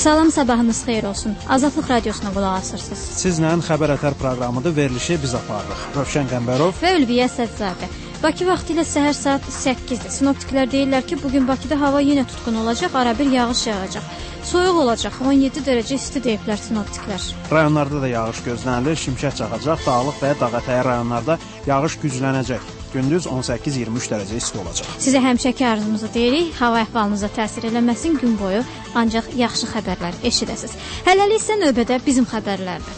Salam, sabahınız xeyir olsun. Azadlıq radiosuna qulaq asırsınız. Sizlə Xəbər Ətər proqramıdır, verilişi biz aparırıq. Rövşən Qəmbərov və Ülviyə Sədzadə. Bakı vaxtı ilə səhər saat 8-dir. Sinoptiklər deyirlər ki, bugün Bakıda hava yenə tutqun olacaq, arabir yağış yağacaq. Soyuq olacaq, 17 dərəcə isti deyiblər sinoptiklər. Rayonlarda da yağış gözlənilir, şimşək çaxacaq, dağlıq və dağətəyi rayonlarda yağış güclənəcək. Gündüz 18-23 dərəcə isti olacaq. Sizə həmişəki arzumuzu deyirik, hava əhvalınıza təsir eləməsin, gün boyu ancaq yaxşı xəbərlər eşidəsiniz. Hələlik isə növbədə bizim xəbərlərdir.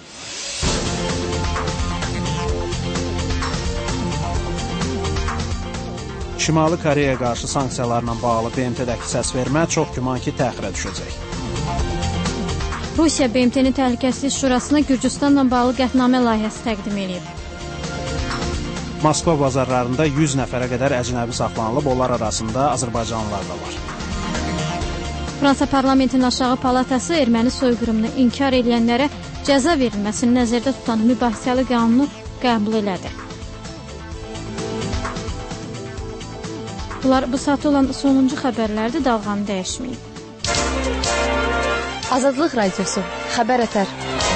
Şimali Koreyaya qarşı sanksiyalarla bağlı BMT-dəki səsvermə çox güman ki, təxirə düşəcək. Rusiya BMT-nin Təhlükəsizlik Şurasına Gürcüstanla bağlı qətnamə layihəsi təqdim edib. Moskva bazarlarında 100 nəfərə qədər əcnəbi saxlanılıb, onlar arasında Azərbaycanlılar da var. Fransa parlamentinin aşağı palatası erməni soyqırımını inkar edənlərə cəza verilməsini nəzərdə tutan mübahisəli qanunu qəbul elədi. Bunlar bu saat olan sonuncu xəbərlərdir, dalğanı dəyişməyin. Azadlıq radiosu, Xəbər Ətər.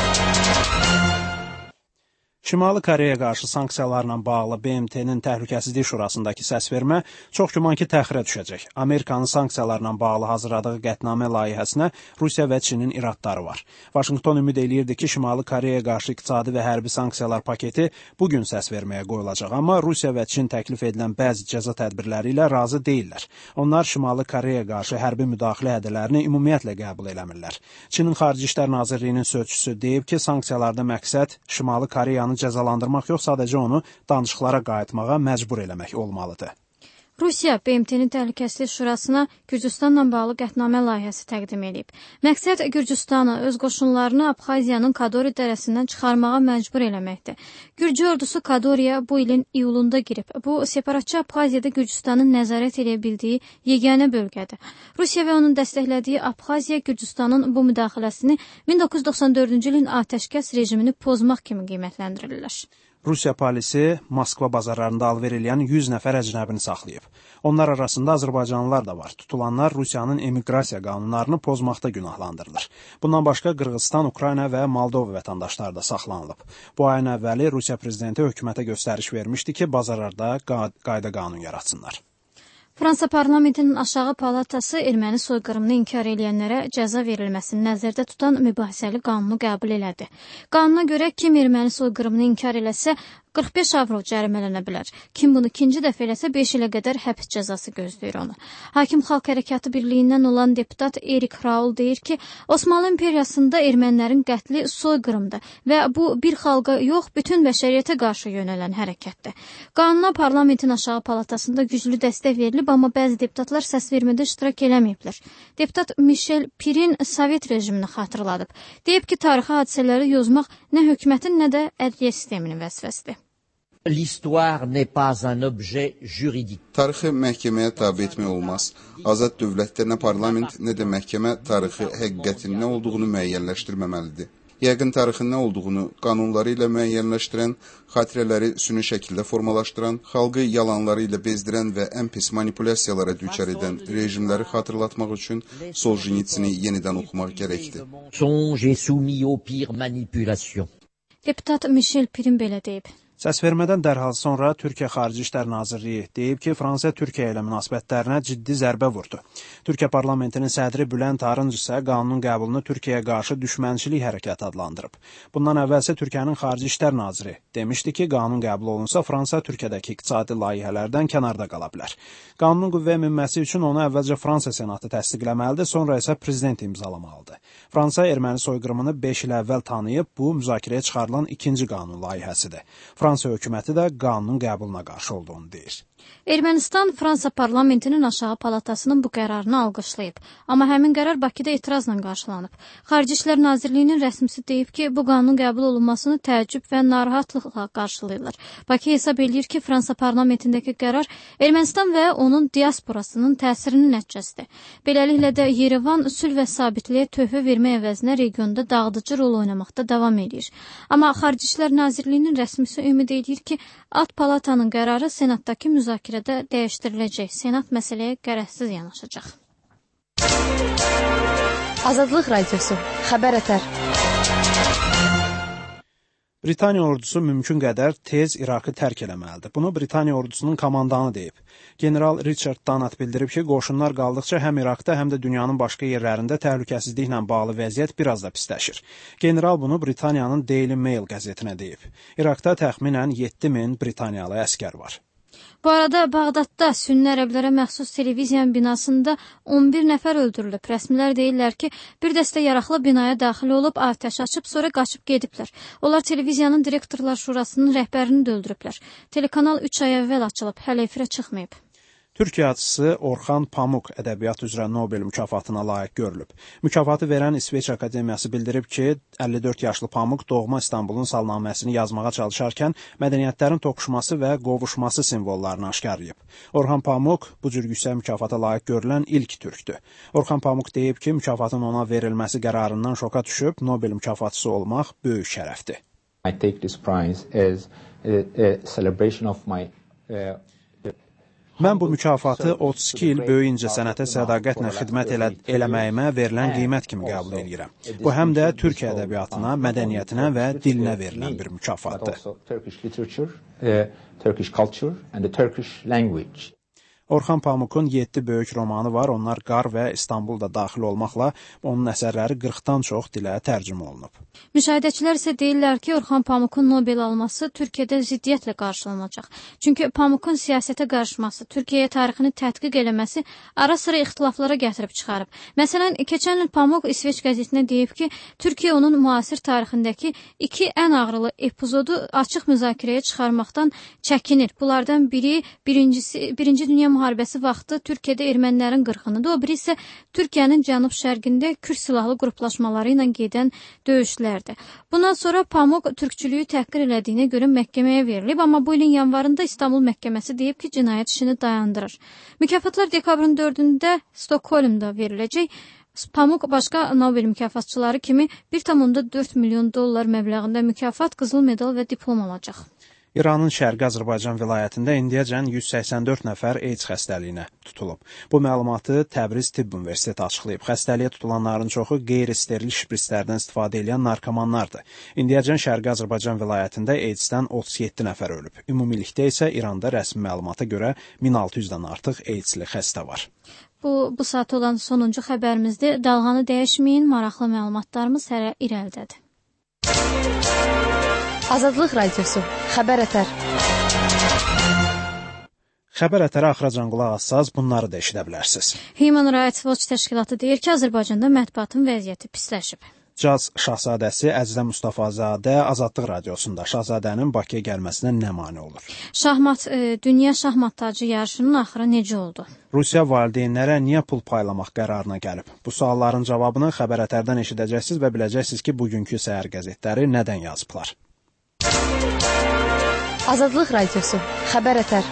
Şimali Koreyaya qarşı sanksiyalarla bağlı BMT-nin Təhlükəsizlik Şurasındakı səsvermə çox güman ki, təxirə düşəcək. Amerikanın sanksiyalarla bağlı hazırladığı qətnamə layihəsinə Rusiya və Çinin iradları var. Vaşinqton ümid eləyirdi ki, Şimali Koreyaya qarşı iqtisadi və hərbi sanksiyalar paketi bugün səsverməyə qoyulacaq, amma Rusiya və Çin təklif edilən bəzi cəza tədbirləri ilə razı deyirlər. Onlar Şimali Koreyaya qarşı hərbi müdaxilə hədələrini ümumiyyətlə qəbul eləmirlər. Çinin Xarici İşlər Nazirliyinin sözçüsü deyib ki, sanksiyalarda məqsəd Şimali Koreyanı cəzalandırmaq yox, sadəcə onu danışıqlara qayıtmağa məcbur eləmək olmalıdır. Rusiya BMT-nin Təhlükəsizlik Şurasına Gürcüstanla bağlı qətnamə layihəsi təqdim edib. Məqsəd Gürcüstanı, öz qoşunlarını Abxaziyanın Kadori dərəsindən çıxarmağa məcbur eləməkdir. Gürcü ordusu Kadoriya bu ilin iyulunda girib. Bu, separatçı Abxaziyada Gürcüstanın nəzarət edə bildiyi yeganə bölgədir. Rusiya və onun dəstəklədiyi Abxaziya Gürcüstanın bu müdaxiləsini 1994-cü ilin atəşkəs rejimini pozmaq kimi qiymətləndirirlər. Rusiya polisi Moskva bazarlarında alver eləyən 100 nəfər əcnəbini saxlayıb. Onlar arasında Azərbaycanlılar da var. Tutulanlar Rusiyanın emiqrasiya qanunlarını pozmaqda günahlandırılır. Bundan başqa Qırğızstan, Ukrayna və Moldova vətəndaşları da saxlanılıb. Bu ayın əvvəli Rusiya prezidenti hökumətə göstəriş vermişdi ki, bazarlarda qayda qanun yaratsınlar. Fransa parlamentinin aşağı palatası erməni soyqırımını inkar edənlərə cəza verilməsini nəzərdə tutan mübahisəli qanunu qəbul elədi. Qanuna görə kim erməni soyqırımını inkar eləsə 45 avro cərimələnə bilər. Kim bunu ikinci dəfə eləsə 5 ilə qədər həbs cəzası gözləyir onu. Hakim Xalq Hərəkatı Birliyindən olan deputat Erik Raul deyir ki, Osmanlı İmperiyasında ermənilərin qətli soyqırımdır və bu bir xalqa yox, bütün bəşəriyyətə qarşı yönələn hərəkətdir. Qanuna parlamentin aşağı palatasında güclü dəstək verilib, amma bəzi deputatlar səsvermədə iştirak eləməyiblər. Deputat Michel Pirin Sovet rejimini xatırladıb. Deyib ki, tarixi hadisələri yozmaq nə hökumətin, nə də ədliyyə sisteminin vəzifəsidir. L'histoire n'est pas un objet juridique. Tarixi məhkəməyə tabe etmək olmaz. Azad dövlətdə nə parlament, nə də məhkəmə tarixi həqiqətin nə olduğunu müəyyənləşdirməməlidir. Yəqin tarixin nə olduğunu qanunları ilə müəyyənləşdirən, xatirələri süni şəkildə formalaşdıran, xalqı yalanları ilə bezdirən və ən pis manipulyasiyalara düçar edən rejimləri xatırlatmaq üçün Soljenitsini yenidən oxumaq gərəkdir. Songe soumis aux pires manipulations. Deputat Michel Pirin belə deyib. Səsvermədən dərhal sonra Türkiyə Xarici İşlər Nazirliyi deyib ki, Fransa Türkiyə ilə münasibətlərinə ciddi zərbə vurdu. Türkiyə parlamentinin sədri Bülent Arınc isə qanunun qəbulunu Türkiyəyə qarşı düşmənçilik hərəkəti adlandırıb. Bundan əvvəlsə Türkiyənin Xarici İşlər Naziri demişdi ki, qanun qəbul olunsa Fransa Türkiyədəki iqtisadi layihələrdən kənarda qala bilər. Qanunun qüvvəyə minməsi üçün onu əvvəlcə Fransa Senatı təsdiqləməlidir, sonra isə prezident imzalamalıdır. Fransa erməni soyqırımını 5 il əvvəl tanıyıb, bu müzakirəyə çıxarılan ikinci qanun layihəsidir. Fransa hökuməti də qanunun qəbuluna qarşı olduğunu deyir. Ermənistan Fransa parlamentinin aşağı palatasının bu qərarını alqışlayıb, amma həmin qərar Bakıda etirazla qarşılanıb. Xarici İşlər Nazirliyinin rəsmisi deyib ki, bu qanunun qəbul olunmasını təəccüb və narahatlıqla qarşılayırlar. Bakı hesab edir ki, Fransa parlamentindəki qərar Ermənistan və onun diasporasının təsirinin nəticəsidir. Beləliklə də Yerevan sülh və sabitliyə töhfə vermək əvəzinə regionda dağıdıcı rol oynamaqda davam edir. Amma Xarici İşlər Nazirliyinin rəsmisi ümid edir ki, Alt Palatanın qərarı Senatdakı müzakirədə dəyişdiriləcək. Senat məsələyə qərəzsiz yanaşacaq. Azadlıq Radiosu. Xəbər ətər. Britaniya ordusu mümkün qədər tez İraqı tərk eləməlidir. Bunu Britaniya ordusunun komandanı deyib. General Richard Danat bildirib ki, qoşunlar qaldıqca həm İraqda, həm də dünyanın başqa yerlərində təhlükəsizliklə bağlı vəziyyət biraz da pisləşir. General bunu Britaniyanın Daily Mail qəzetinə deyib. İraqda təxminən 7000 Britaniyalı əskər var. Bu arada Bağdadda Sünni ərəblərə məxsus televiziyanın binasında 11 nəfər öldürülüb. Rəsmilər deyirlər ki, bir dəstə yaraqlı binaya daxil olub, atəş açıb, sonra qaçıb gediblər. Onlar televiziyanın direktorlar şurasının rəhbərini də öldürüblər. Telekanal 3 ay əvvəl açılıb, hələ efirə çıxmayıb. Türkiyə yazıçısı Orxan Pamuk ədəbiyyat üzrə Nobel mükafatına layiq görülüb. Mükafatı verən İsveç Akademiyası bildirib ki, 54 yaşlı Pamuk doğma İstanbulun salnaməsini yazmağa çalışarkən mədəniyyətlərin toqquşması və qovuşması simvollarını aşkarlayıb. Orxan Pamuk bu cür yüksək mükafata layiq görülən ilk türkdür. Orxan Pamuk deyib ki, mükafatın ona verilməsi qərarından şoka düşüb, Nobel mükafatçısı olmaq böyük şərəfdir. I take this prize as a celebration of my Mən bu mükafatı 32 il böyük incəsənətə sədaqətlə xidmət eləməyimə verilən qiymət kimi qəbul edirəm. Bu həm də Türkiyə ədəbiyyatına, mədəniyyətinə və dilinə verilən bir mükafatdır. Orxan Pamukun 7 böyük romanı var. Onlar Qar və İstanbulda daxil olmaqla onun əsərləri 40-dan çox dilə tərcümə olunub. Müşahidəçilər isə deyirlər ki, Orxan Pamukun Nobel alması Türkiyədə ziddiyyətlə qarşılanacaq. Çünki Pamukun siyasətə qarışması, Türkiyəyə tarixini tədqiq eləməsi ara-sıra ixtilaflara gətirib çıxarıb. Məsələn, keçən il Pamuk İsveç qəzetinə deyib ki, Türkiyə onun müasir tarixindəki 2 ən ağrılı epizodu açıq müzakirəyə çıxarmaqdan çəkinir. Bunlardan biri Birinci Dünya müharibəsi vaxtı Türkiyədə ermənilərin qırğınıdır. O biri isə Türkiyənin cənub-şərqində Kürd silahlı qruplaşmaları ilə gedən döyüşlərdir. Bundan sonra Pamuk türkçülüyü təhqir elədiyinə görə məhkəməyə verilib, amma bu ilin yanvarında İstanbul məhkəməsi deyib ki, cinayət işini dayandırır. Mükafatlar dekabrın 4-də Stokholmda veriləcək. Pamuk başqa Nobel mükafatçıları kimi 1,4 milyon dollar məbləğində mükafat, qızıl medal və diplom alacaq. İranın Şərqi Azərbaycan vilayətində indiyəcən 184 nəfər AIDS xəstəliyinə tutulub. Bu məlumatı Təbriz Tibb Universiteti açıqlayıb. Xəstəliyə tutulanların çoxu qeyri-steril şprislərdən istifadə edən narkomanlardır. İndiyəcən Şərqi Azərbaycan vilayətində AIDS-dən 37 nəfər ölüb. Ümumilikdə isə İranda rəsmi məlumata görə 1600-dən artıq AIDS-li xəstə var. Bu saat olan sonuncu xəbərimizdir. Dalğanı dəyişməyin, maraqlı məlumatlarımız hələ irəlidədir. Azadlıq Radiosu. Xəbər ətər. Xəbər ətərə axıracan qulaq assaz, bunları da eşidə bilərsiniz. Human Rights Watch təşkilatı deyir ki, Azərbaycanda mətbuatın vəziyyəti pisləşib. Caz şahzadəsi Əzizə Mustafazadə Azadlıq Radiosunda şahzadənin Bakıya gəlməsinə nə mane olur? Dünya şahmat tacı yarışının axırı necə oldu? Rusiya valideynlərə niyə pul paylamaq qərarına gəlib? Bu sualların cavabını xəbər ətərdən eşidəcəksiniz və biləcəksiniz ki, bugünkü səhər qəzetləri nədən yazıblar. Azadlıq Radiosu. Xəbər ətər.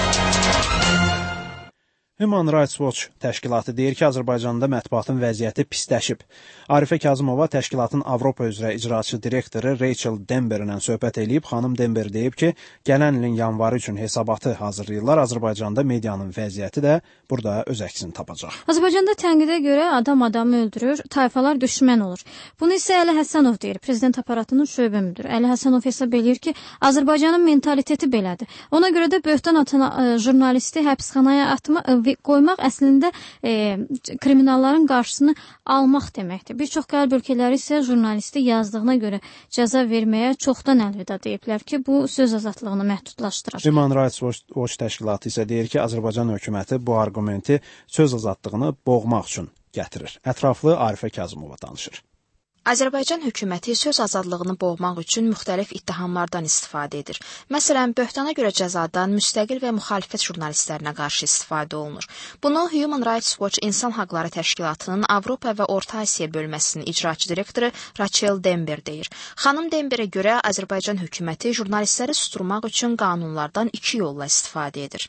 Human Rights Watch təşkilatı deyir ki, Azərbaycanda mətbuatın vəziyyəti pisləşib. Arifə Kazımova təşkilatın Avropa üzrə icraçı direktoru Rachel Denber ilə söhbət edib. Xanım Denber deyib ki, gələn ilin yanvarı üçün hesabatı hazırlayırlar. Azərbaycanda medianın vəziyyəti də burada öz əksini tapacaq. Azərbaycanda tənqidə görə adam adamı öldürür, tayfalar düşmən olur. Bunu isə Əli Həsənov deyir, prezident aparatının şöbə müdürü. Əli Həsənov hesab edir ki, Azərbaycanın mentaliteti belədir. Ona görə də böhtan atan jurnalisti həbsxanaya qoymaq əslində kriminalların qarşısını almaq deməkdir. Bir çox qərb ölkələri isə jurnalisti yazdığına görə cəza verməyə çoxdan əlvida deyiblər ki, bu söz azadlığını məhdudlaşdırır. Human Rights Watch təşkilatı isə deyir ki, Azərbaycan hökuməti bu arqumenti söz azadlığını boğmaq üçün gətirir. Ətraflı Arifə Kazımova danışır. Azərbaycan hökuməti söz azadlığını boğmaq üçün müxtəlif ittihamlardan istifadə edir. Məsələn, böhtana görə cəzadan müstəqil və müxalifət jurnalistlərinə qarşı istifadə olunur. Bunu Human Rights Watch İnsan Haqları Təşkilatının Avropa və Orta Asiya bölməsinin icraçı direktoru Rachel Denber deyir. Xanım Denberə görə Azərbaycan hökuməti jurnalistləri susturmaq üçün qanunlardan 2 yolla istifadə edir.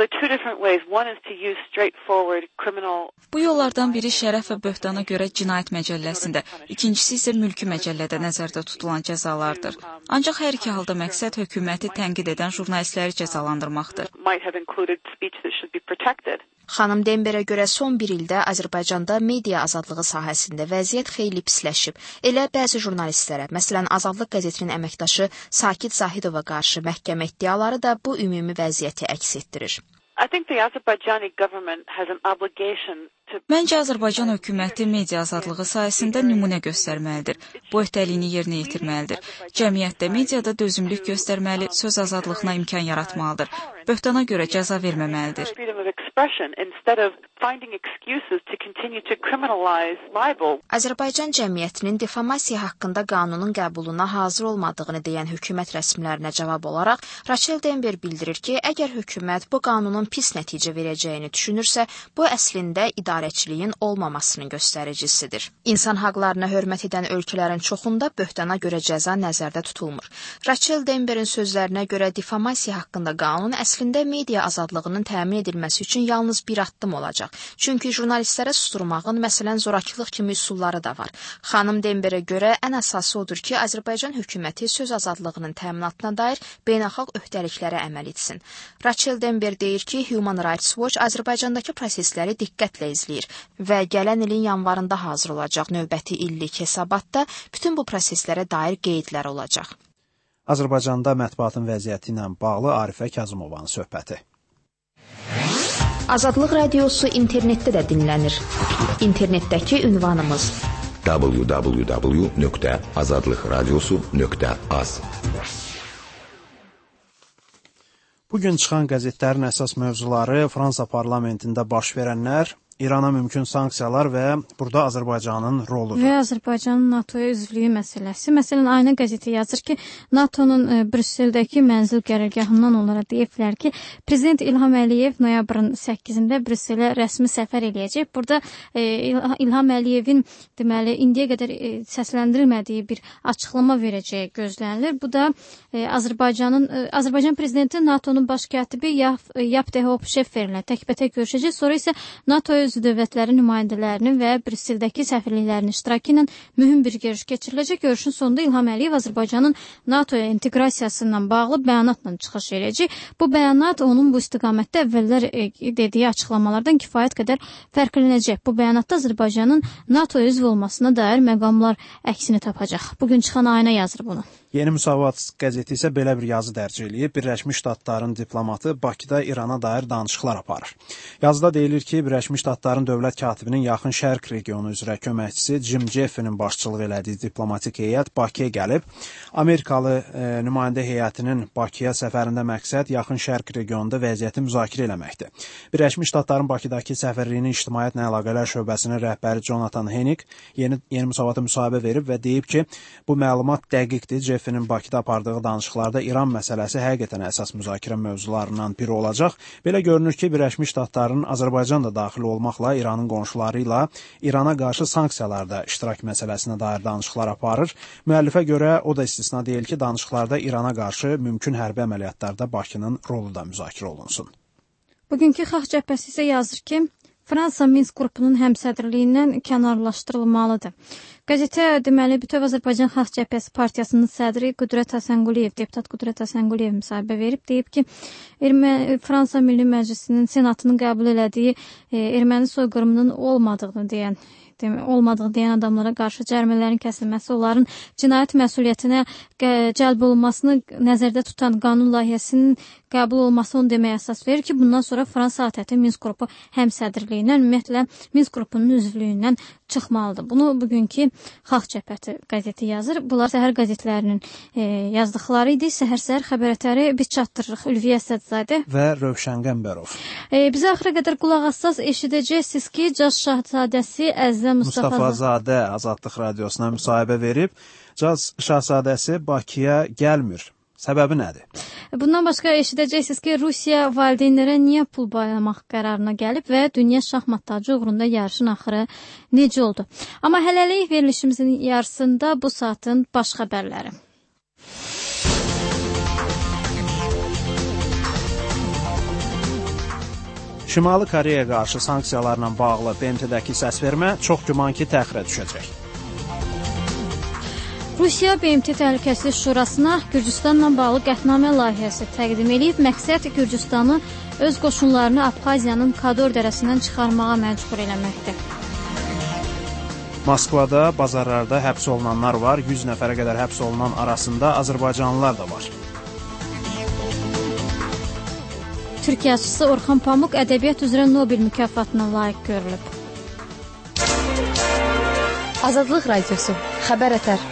Bu yollardan biri şərəf və böhtana görə cinayət məcəlləsində, ikincisi isə mülki məcəllədə nəzərdə tutulan cəzalardır. Ancaq hər iki halda məqsəd hökuməti tənqid edən jurnalistləri cəzalandırmaqdır. Xanım Denberə görə son bir ildə Azərbaycanda media azadlığı sahəsində vəziyyət xeyli pisləşib. Elə bəzi jurnalistlərə, məsələn Azadlıq qəzetinin əməkdaşı Sakit Zahidova qarşı məhkəmə iddiaları da bu ümumi vəziyyəti əks etdirir. Məncə Azərbaycan hökuməti media azadlığı sayəsində nümunə göstərməlidir. Bu öhdəliyini yerinə yetirməlidir. Cəmiyyətdə mediada dözümlük göstərməli, söz azadlığına imkan yaratmalıdır. Böhtana görə cəza verməməlidir. Azərbaycan cəmiyyətinin defamasiya haqqında qanunun qəbuluna hazır olmadığını deyən hökumət rəsmilərinə cavab olaraq Rachel Denber bildirir ki, əgər hökumət bu qanunun pis nəticə verəcəyini düşünürsə, bu əslində idarəçiliyin olmamasının göstəricisidir. İnsan haqlarına hörmət edən ölkələrin çoxunda böhtana görə cəza nəzərdə tutulmur. Rachel Denberin sözlərinə görə defamasiya haqqında qanun əslində media azadlığının təmin edilməsi üçün yalnız bir addım olacaq. Çünki jurnalistlərə susturmağın, məsələn, zorakılıq kimi üsulları da var. Xanım Denberə görə ən əsası odur ki, Azərbaycan hökuməti söz azadlığının təminatına dair beynəlxalq öhdəliklərə əməl etsin. Rachel Denber deyir ki, Human Rights Watch Azərbaycandakı prosesləri diqqətlə izləyir və gələn ilin yanvarında hazır olacaq növbəti illik hesabatda bütün bu proseslərə dair qeydlər olacaq. Azərbaycanda mətbuatın vəziyyəti ilə bağlı Arifə Kazımovanın söhbəti. Azadlıq radiosu internetdə də dinlənir. İnternetdəki ünvanımız www.azadlıqradiosu.az. Bugün çıxan qəzetlərin əsas mövzuları Fransa parlamentində baş verənlər, İrana mümkün sanksiyalar və burada Azərbaycanın roludur. Və Azərbaycanın NATO-ya üzvlüyü məsələsi. Məsələn, Ayna qəzeti yazır ki, NATO-nun Brüsseldəki mənzil qərargahından onlara deyiblər ki, Prezident İlham Əliyev noyabrın 8-də Brüsselə rəsmi səfər eləyəcək. Burada İlham Əliyevin deməli indiyə qədər səsləndirilmədiyi bir açıqlama verəcəyi gözlənilir. Bu da Azərbaycan prezidenti NATO-nun baş katibi Yap Dehop-Şefferlə təkbətək görüşəcək. Sonra isə NATO üzv dövlətlərin nümayəndələrinin və Brüsseldəki səfirliklərinin iştirakı ilə mühüm bir görüş keçiriləcək. Görüşün sonunda İlham Əliyev Azərbaycanın NATO-ya inteqrasiyasından bağlı bəyanatla çıxış edəcək. Bu bəyanat onun bu istiqamətdə əvvəllər dediyi açıqlamalardan kifayət qədər fərqlənəcək. Bu bəyanatda Azərbaycanın NATO-ya üzv olmasına dair məqamlar əksini tapacaq. Bugün çıxan Ayna yazır bunu. Yeni Müsavat qəzeti isə belə bir yazı dərc eləyib. Birləşmiş Ştatların diplomatı Bakıda İrana dair danışıqlar aparır. Yazıda deyilir ki, Birləşmiş Ştatların dövlət katibinin Yaxın Şərq regionu üzrə köməkçisi Jim Jeffrey'nin başçılıq elədiyi diplomatik heyət Bakıya gəlib. Amerikalı nümayəndə heyətinin Bakıya səfərində məqsəd Yaxın Şərq regionunda vəziyyəti müzakirə eləməkdir. Birləşmiş Ştatların Bakıdakı səfirliyinin ictimaiyyətlə əlaqələr şöbəsinin rəhbəri Jonathan Hennick Yeni Müsavata müsahibə verib və deyib ki, bu məlumat dəqiqdir. Jeffrey'nin Bakıda apardığı danışıqlarda İran məsələsi həqiqətən əsas müzakirə mövzularından biri olacaq. Belə görünür ki, Birləşmiş Ştatların Azərbaycan da daxil olmaqla İranın qonşuları ilə İrana qarşı sanksiyalarda iştirak məsələsinə dair danışıqlar aparır. Müəllifə görə o da istisna deyil ki, danışıqlarda İrana qarşı mümkün hərbi əməliyyatlarda Bakının rolu da müzakirə olunsun. Bugünkü Xalq Cəbhəsi isə yazır ki, Fransa Minsk qrupunun həmsədrliyindən kənarlaşdırılmalıdır. Qəzetə deməli bütöv Azərbaycan Xalq Cəbhəsi partiyasının sədri Qüdrət Həsənquliyev, deputat Qüdrət Həsənquliyev müsahibə verib, deyib ki, Fransa Milli Məclisinin senatının qəbul elədiyi erməni soyqırımının olmadığı deyən adamlara qarşı cərimələrin kəsilməsi, onların cinayət məsuliyyətinə cəlb olunmasını nəzərdə tutan qanun layihəsinin qəbul olması onu deməyə əsas verir ki, bundan sonra Fransa ATƏT Minsk qrupu həmsədrliyindən, ümumiyyətlə Minsk qrupunun üzvlüyündən çıxmalıdır. Bunu bugünkü Xalq Cəbhəsi qəzeti yazır. Bunlar səhər qəzetlərinin yazdıqları idi. Səhər-səhər xəbərətləri biz çatdırırıq. Ülviyə Əsədzadə və Rövşən Qəmbərov. Bizə axıra qədər qulaq assaz eşidəcəksiniz ki, Caz Şahzadəsi Əzzəm Mustafazadə Azadlıq radiosuna müsahibə verib. Caz Şahzadəsi Bakıya gəlmir. Səbəbi nədir? Bundan başqa eşidəcəksiniz ki, Rusiya valideynlərə niyə pul paylamaq qərarına gəlib və dünya şahmat tacı uğrunda yarışın axırı necə oldu? Amma hələlik verilişimizin yarısında bu saatın baş xəbərləri. Şimali Koreyaya qarşı sanksiyalarla bağlı BMT-dəki səsvermə çox güman ki, təxirə düşəcək. Rusiya BMT Təhlükəsizlik Şurasına Gürcüstanla bağlı qətnamə layihəsi təqdim edib. Məqsəd Gürcüstanı öz qoşunlarını Abxaziyanın Kador dərəsindən çıxarmağa məcbur eləməkdir. Moskvada bazarlarda həbs olunanlar var. 100 nəfərə qədər həbs olunan arasında azərbaycanlılar da var. Türkiyə yazıçısı Orxan Pamuk ədəbiyyat üzrə Nobel mükafatına layiq görülüb. Azadlıq Radiosu. Xəbər ətər.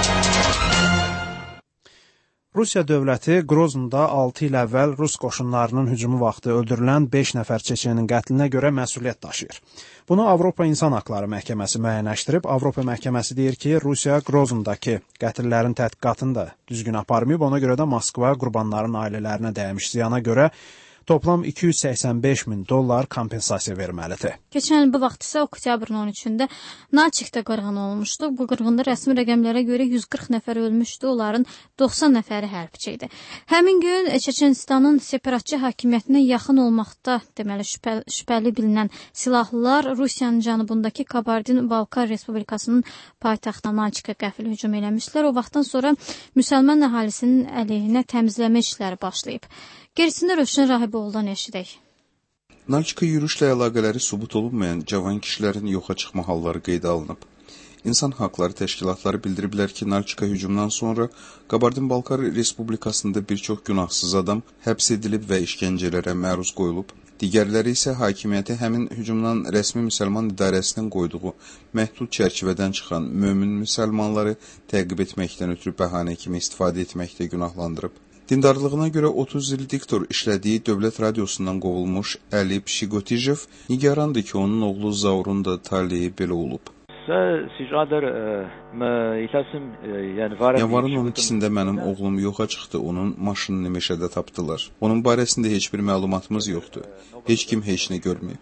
Rusiya dövləti Qroznda 6 il əvvəl Rus qoşunlarının hücumu vaxtı öldürülən 5 nəfər çeçenin qətlinə görə məsuliyyət daşıyır. Bunu Avropa İnsan Haqları Məhkəməsi müəyyənləşdirib. Avropa Məhkəməsi deyir ki, Rusiya Qroznadakı qətillərin tədqiqatını da düzgün aparmayıb. Ona görə də Moskva qurbanların ailələrinə dəymiş ziyana görə toplam $285.000 kompensasiya verməlidir. Keçən il bu vaxt isə oktyabrın 13-də Naçikdə qırğın olmuşdu. Bu qırğında rəsmi rəqəmlərə görə 140 nəfər ölmüşdü, onların 90 nəfəri hərbçi idi. Həmin gün Çeçenistanın separatçı hakimiyyətinə yaxın olmaqda deməli şübhəli bilinən silahlılar Rusiyanın cənubundakı Kabardin-Balkar Respublikasının paytaxtına Naçikə qəfil hücum eləmişlər. O vaxtdan sonra müsəlman əhalisinin əleyhinə təmizləmə işləri başlayıb. Gerisində Rövşən Rahiboğlu'dan eşidək. Naçika yürüşlə əlaqələri sübut olunmayan cavan kişilərin yoxa çıxma halları qeydə alınıb. İnsan haqları təşkilatları bildiriblər ki, Naçika hücumdan sonra Kabardin-Balkar Respublikasında bir çox günahsız adam həbs edilib və işgəncələrə məruz qoyulub. Digərləri isə hakimiyyəti həmin hücumdan rəsmi müsəlman idarəsinin qoyduğu məhdud çərçivədən çıxan mömin müsəlmanları təqib etməkdən ötürü bəhanə kimi istifadə etməkdə günahlandırıb. Dindarlığına görə 30 il diktor işlədiyi dövlət radiosundan qovulmuş Əli Pşigotijev nigarandır ki, onun oğlu Zaurun da taleyi belə olub. Yanvarın 12-sində mənim oğlum yoxa çıxdı, onun maşınını meşədə tapdılar. Onun barəsində heç bir məlumatımız yoxdur. Heç kim heç nə görməyib.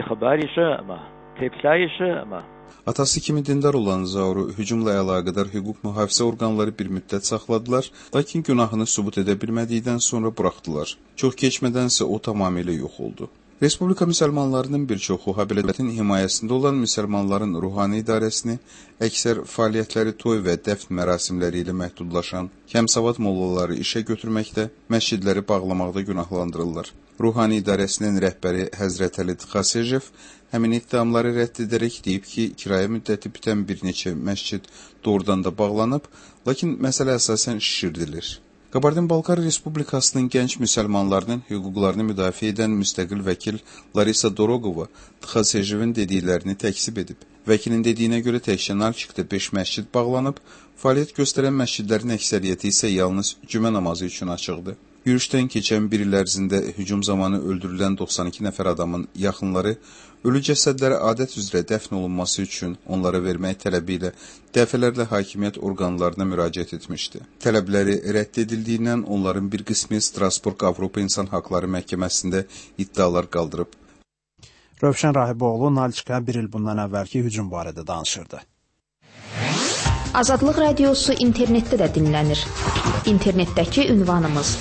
Atası kimi dindar olan Zauru hücumla əlaqədar hüquq mühafizə orqanları bir müddət saxladılar, lakin günahını sübut edə bilmədikdən sonra buraxdılar. Çox keçmədənsə o tamamilə yox oldu. Respublika müsəlmanlarının bir çoxu Habelətin himayəsində olan müsəlmanların ruhani idarəsini əksər fəaliyyətləri toy və dəfn mərasimləri ilə məhdudlaşan kəmsavad mollaları işə götürməkdə, məscidləri bağlamaqda günahlandırırlar. Ruhani idarəsinin rəhbəri Həzrət Əli Tıxasejev həmin iddiamları rədd edərək deyib ki, kirayə müddəti bitən bir neçə məscid doğrudan da bağlanıb, lakin məsələ əsasən şişirdilir. Kabardin-Balkar Respublikasının gənc müsəlmanlarının hüquqlarını müdafiə edən müstəqil vəkil Larisa Dorogova Tıxasejevin dediklərini təksib edib. Vəkilin dediyinə görə təkcə Naçikdə 5 məscid bağlanıb, fəaliyyət göstərən məscidlərin əksəriyyəti isə yalnız cümə namazı üçün açıqdır. Yürüşdən keçən bir il ərzində hücum zamanı öldürülən 92 nəfər adamın yaxınları ölü cəsədləri adət üzrə dəfn olunması üçün onlara vermək tələbi ilə dəfələrlə hakimiyyət orqanlarına müraciət etmişdi. Tələbləri rədd edildiyindən onların bir qismi Strasburq Avropa İnsan Haqları Məhkəməsində iddialar qaldırıb. Rövşən Rahiboğlu Naçikə bir il bundan əvvəlki hücum barədə danışırdı. Azadlıq Radiosu internetdə də dinlənir. İnternetdəki ünvanımız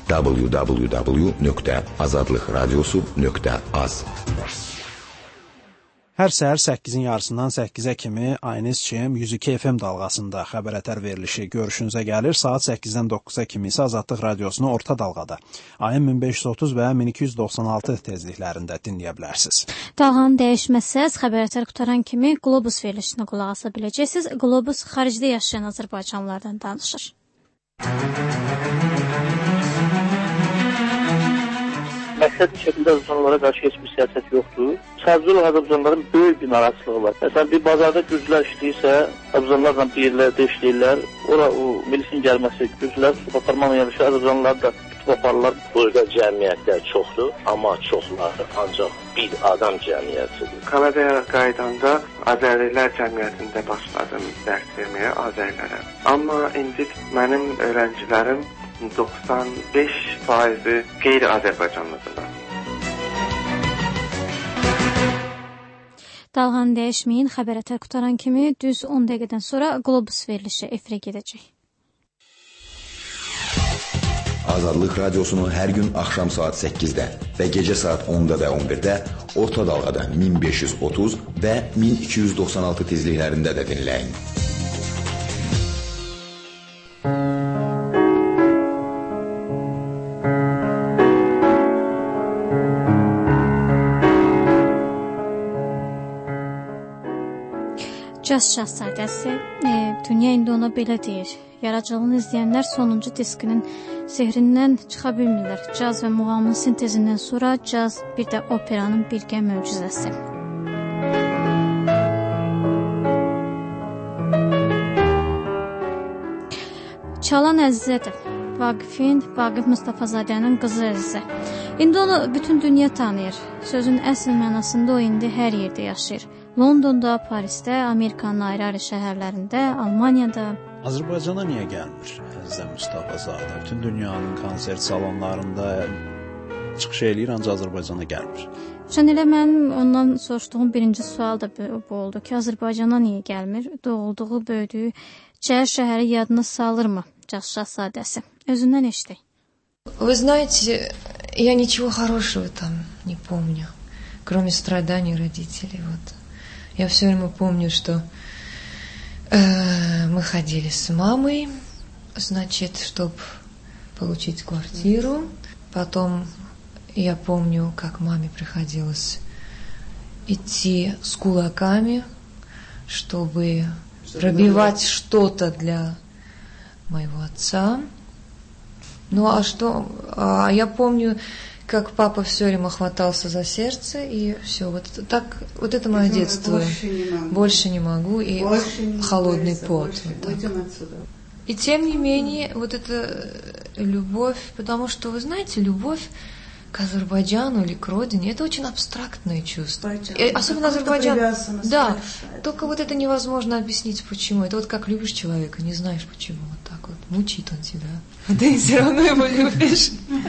www.azadlıqradiosu.az. Hər səhər 8-in yarısından 8-ə kimi Aynes FM 102 FM dalğasında xəbər ətər verilişi görüşünüzə gəlir. Saat 8-dən 9-a kimi isə Azadlıq Radiosunu orta dalğada AM 1530 və 1296 tezliklərində dinləyə bilərsiniz. Dalğanın dəyişməsəz xəbər ətər qutaran kimi Globus verilişinə qulaq asa biləcəksiniz. Globus xaricdə yaşayan azərbaycanlılardan danışır. Məqsəd şəkildə azərbaycanlılara qarşı heç bir siyasət yoxdur. Sadəcə olaraq azərbaycanlıların böyük bir narazılığı var. Məsələn, bir bazarda gürcülər işləyirsə, azərbaycanlılarla bir yerlərdə işləyirlər. Ora o milisin gəlməsi, gürcülər tutub aparmaqla yanaşı azərbaycanlılar da tutub aparırlar. Burada cəmiyyətlər çoxdur, amma çoxları ancaq bir adam cəmiyyətidir. Kanadaya qaydanda Azərilər cəmiyyətində başladım dərs verməyə Azərilərə. Amma indi mənim öğrencilərim 95% qeyri-Azərbaycanlıdırlar. Dalğanı dəyişməyin, xəbər ətər qutaran kimi düz 10 dəqiqədən sonra Globus verilişi efirə gedəcək. Azadlıq Radiosunu hər gün axşam saat 8-də və gecə saat 10-da və 11-də orta dalğada 1530 və 1296 tezliklərində də dinləyin. Caz Şahzadəsi, dünya indi ona belə deyir. Yaradıcılığını izləyənlər sonuncu diskinin sehrindən çıxa bilmirlər. Caz və muğamın sintezindən sonra caz bir də operanın birgə möcüzəsi. Çalan Əzizədir. Vaqif Mustafazadənin qızı Əzizə. İndi onu bütün dünya tanıyır. Sözün əsl mənasında o indi hər yerdə yaşayır. Londonda, Parisdə, Amerikanın ayrı-ayrı şəhərlərində, Almaniyada. Azərbaycana niyə gəlmir Əzizə Mustafazadə? Bütün dünyanın konsert salonlarında çıxış eləyir, ancaq Azərbaycana gəlmir. Elə mənim ondan soruşduğum birinci sual da bu oldu ki, Azərbaycana niyə gəlmir? Doğulduğu, böyüdüyü şəhəri yadına salırmı Caz Şahzadəsi? Özündən eşitdik. Вы знаете, я ничего хорошего там не помню, кроме страданий родителей. Вот. Я все время помню, что мы ходили с мамой, значит, чтобы получить квартиру. Потом я помню, как маме приходилось идти с кулаками, чтобы пробивать что-то для моего отца. Ну а что? Я помню, как папа все время хватался за сердце, и все. Вот так, вот это мое детство. Больше не могу. И холодный пот. Вот и тем не менее, вот эта любовь, потому что, вы знаете, любовь к Азербайджану или к родине, это очень абстрактное чувство. И особенно Азербайджан. Да, только вот это невозможно объяснить, почему. Это вот как любишь человека, не знаешь почему. Вот так вот мучит он тебя. Ты все равно его любишь.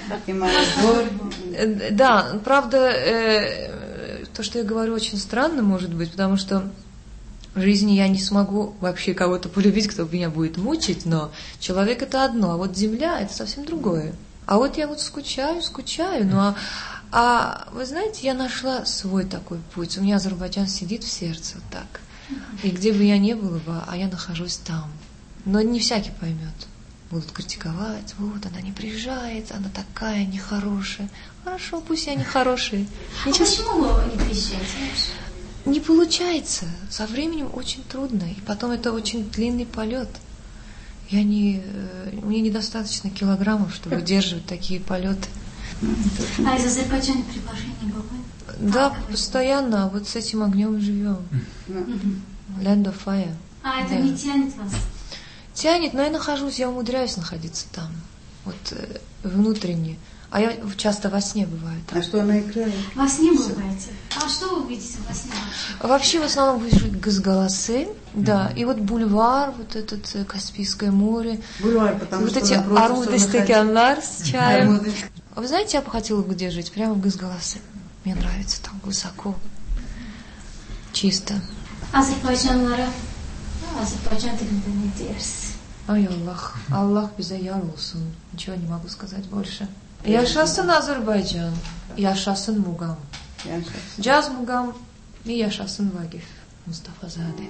Да, правда, то, что я говорю, очень странно, может быть, потому что в жизни я не смогу вообще кого-то полюбить, кто меня будет мучить, но человек это одно, а вот земля это совсем другое. А вот я вот скучаю, ну а вы знаете, я нашла свой такой путь. У меня Азербайджан сидит в сердце вот так. И где бы я ни была бы, а я нахожусь там. Но не всякий поймет. Будут критиковать, вот она не приезжает, она такая нехорошая. Хорошо, пусть я нехорошая. Почему вы не приезжаете? Не получается. Со временем очень трудно. И потом это очень длинный полет. Мне недостаточно килограммов, чтобы выдерживать такие полеты. А из Азербайджана приглашения бывают? Да, постоянно. Вот с этим огнем живем. Land of Fire. А это не тянет вас? Тянет, но я умудряюсь находиться там. Вот внутренне. А я часто во сне бываю там. А что она играет? Во сне бываете? А что вы видите во сне вообще? Вообще в основном вижу Газголосы, да, и вот бульвар, вот этот Каспийское море. Бульвар, потому вот что эти армуды стаканлар с чаем. Вы знаете, я бы хотела где жить? Прямо в Газголосы. Мне нравится там высоко, чисто. Azerbaycanlara, Azerbaycan dilində ne deyirsiniz? Ай Аллах bize yar olsun. Ничего не могу сказать больше. Yaşasın Azerbaycan, yaşasın Muğam. Caz Muğam ve yaşasın Vaqif Mustafazade.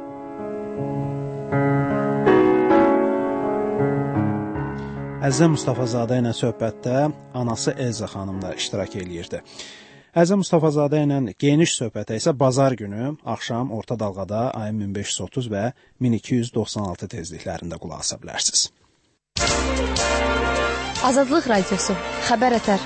Əzizə Mustafazadə ilə söhbətdə anası Elza xanım da iştirak eləyirdi. Əzizə Mustafazadə ilə geniş söhbətə isə bazar günü axşam orta dalğada ayın 1530 və 1296 tezliklərində qulaq asa bilərsiniz. Azadlıq Radiosu, Xəbər Ətər.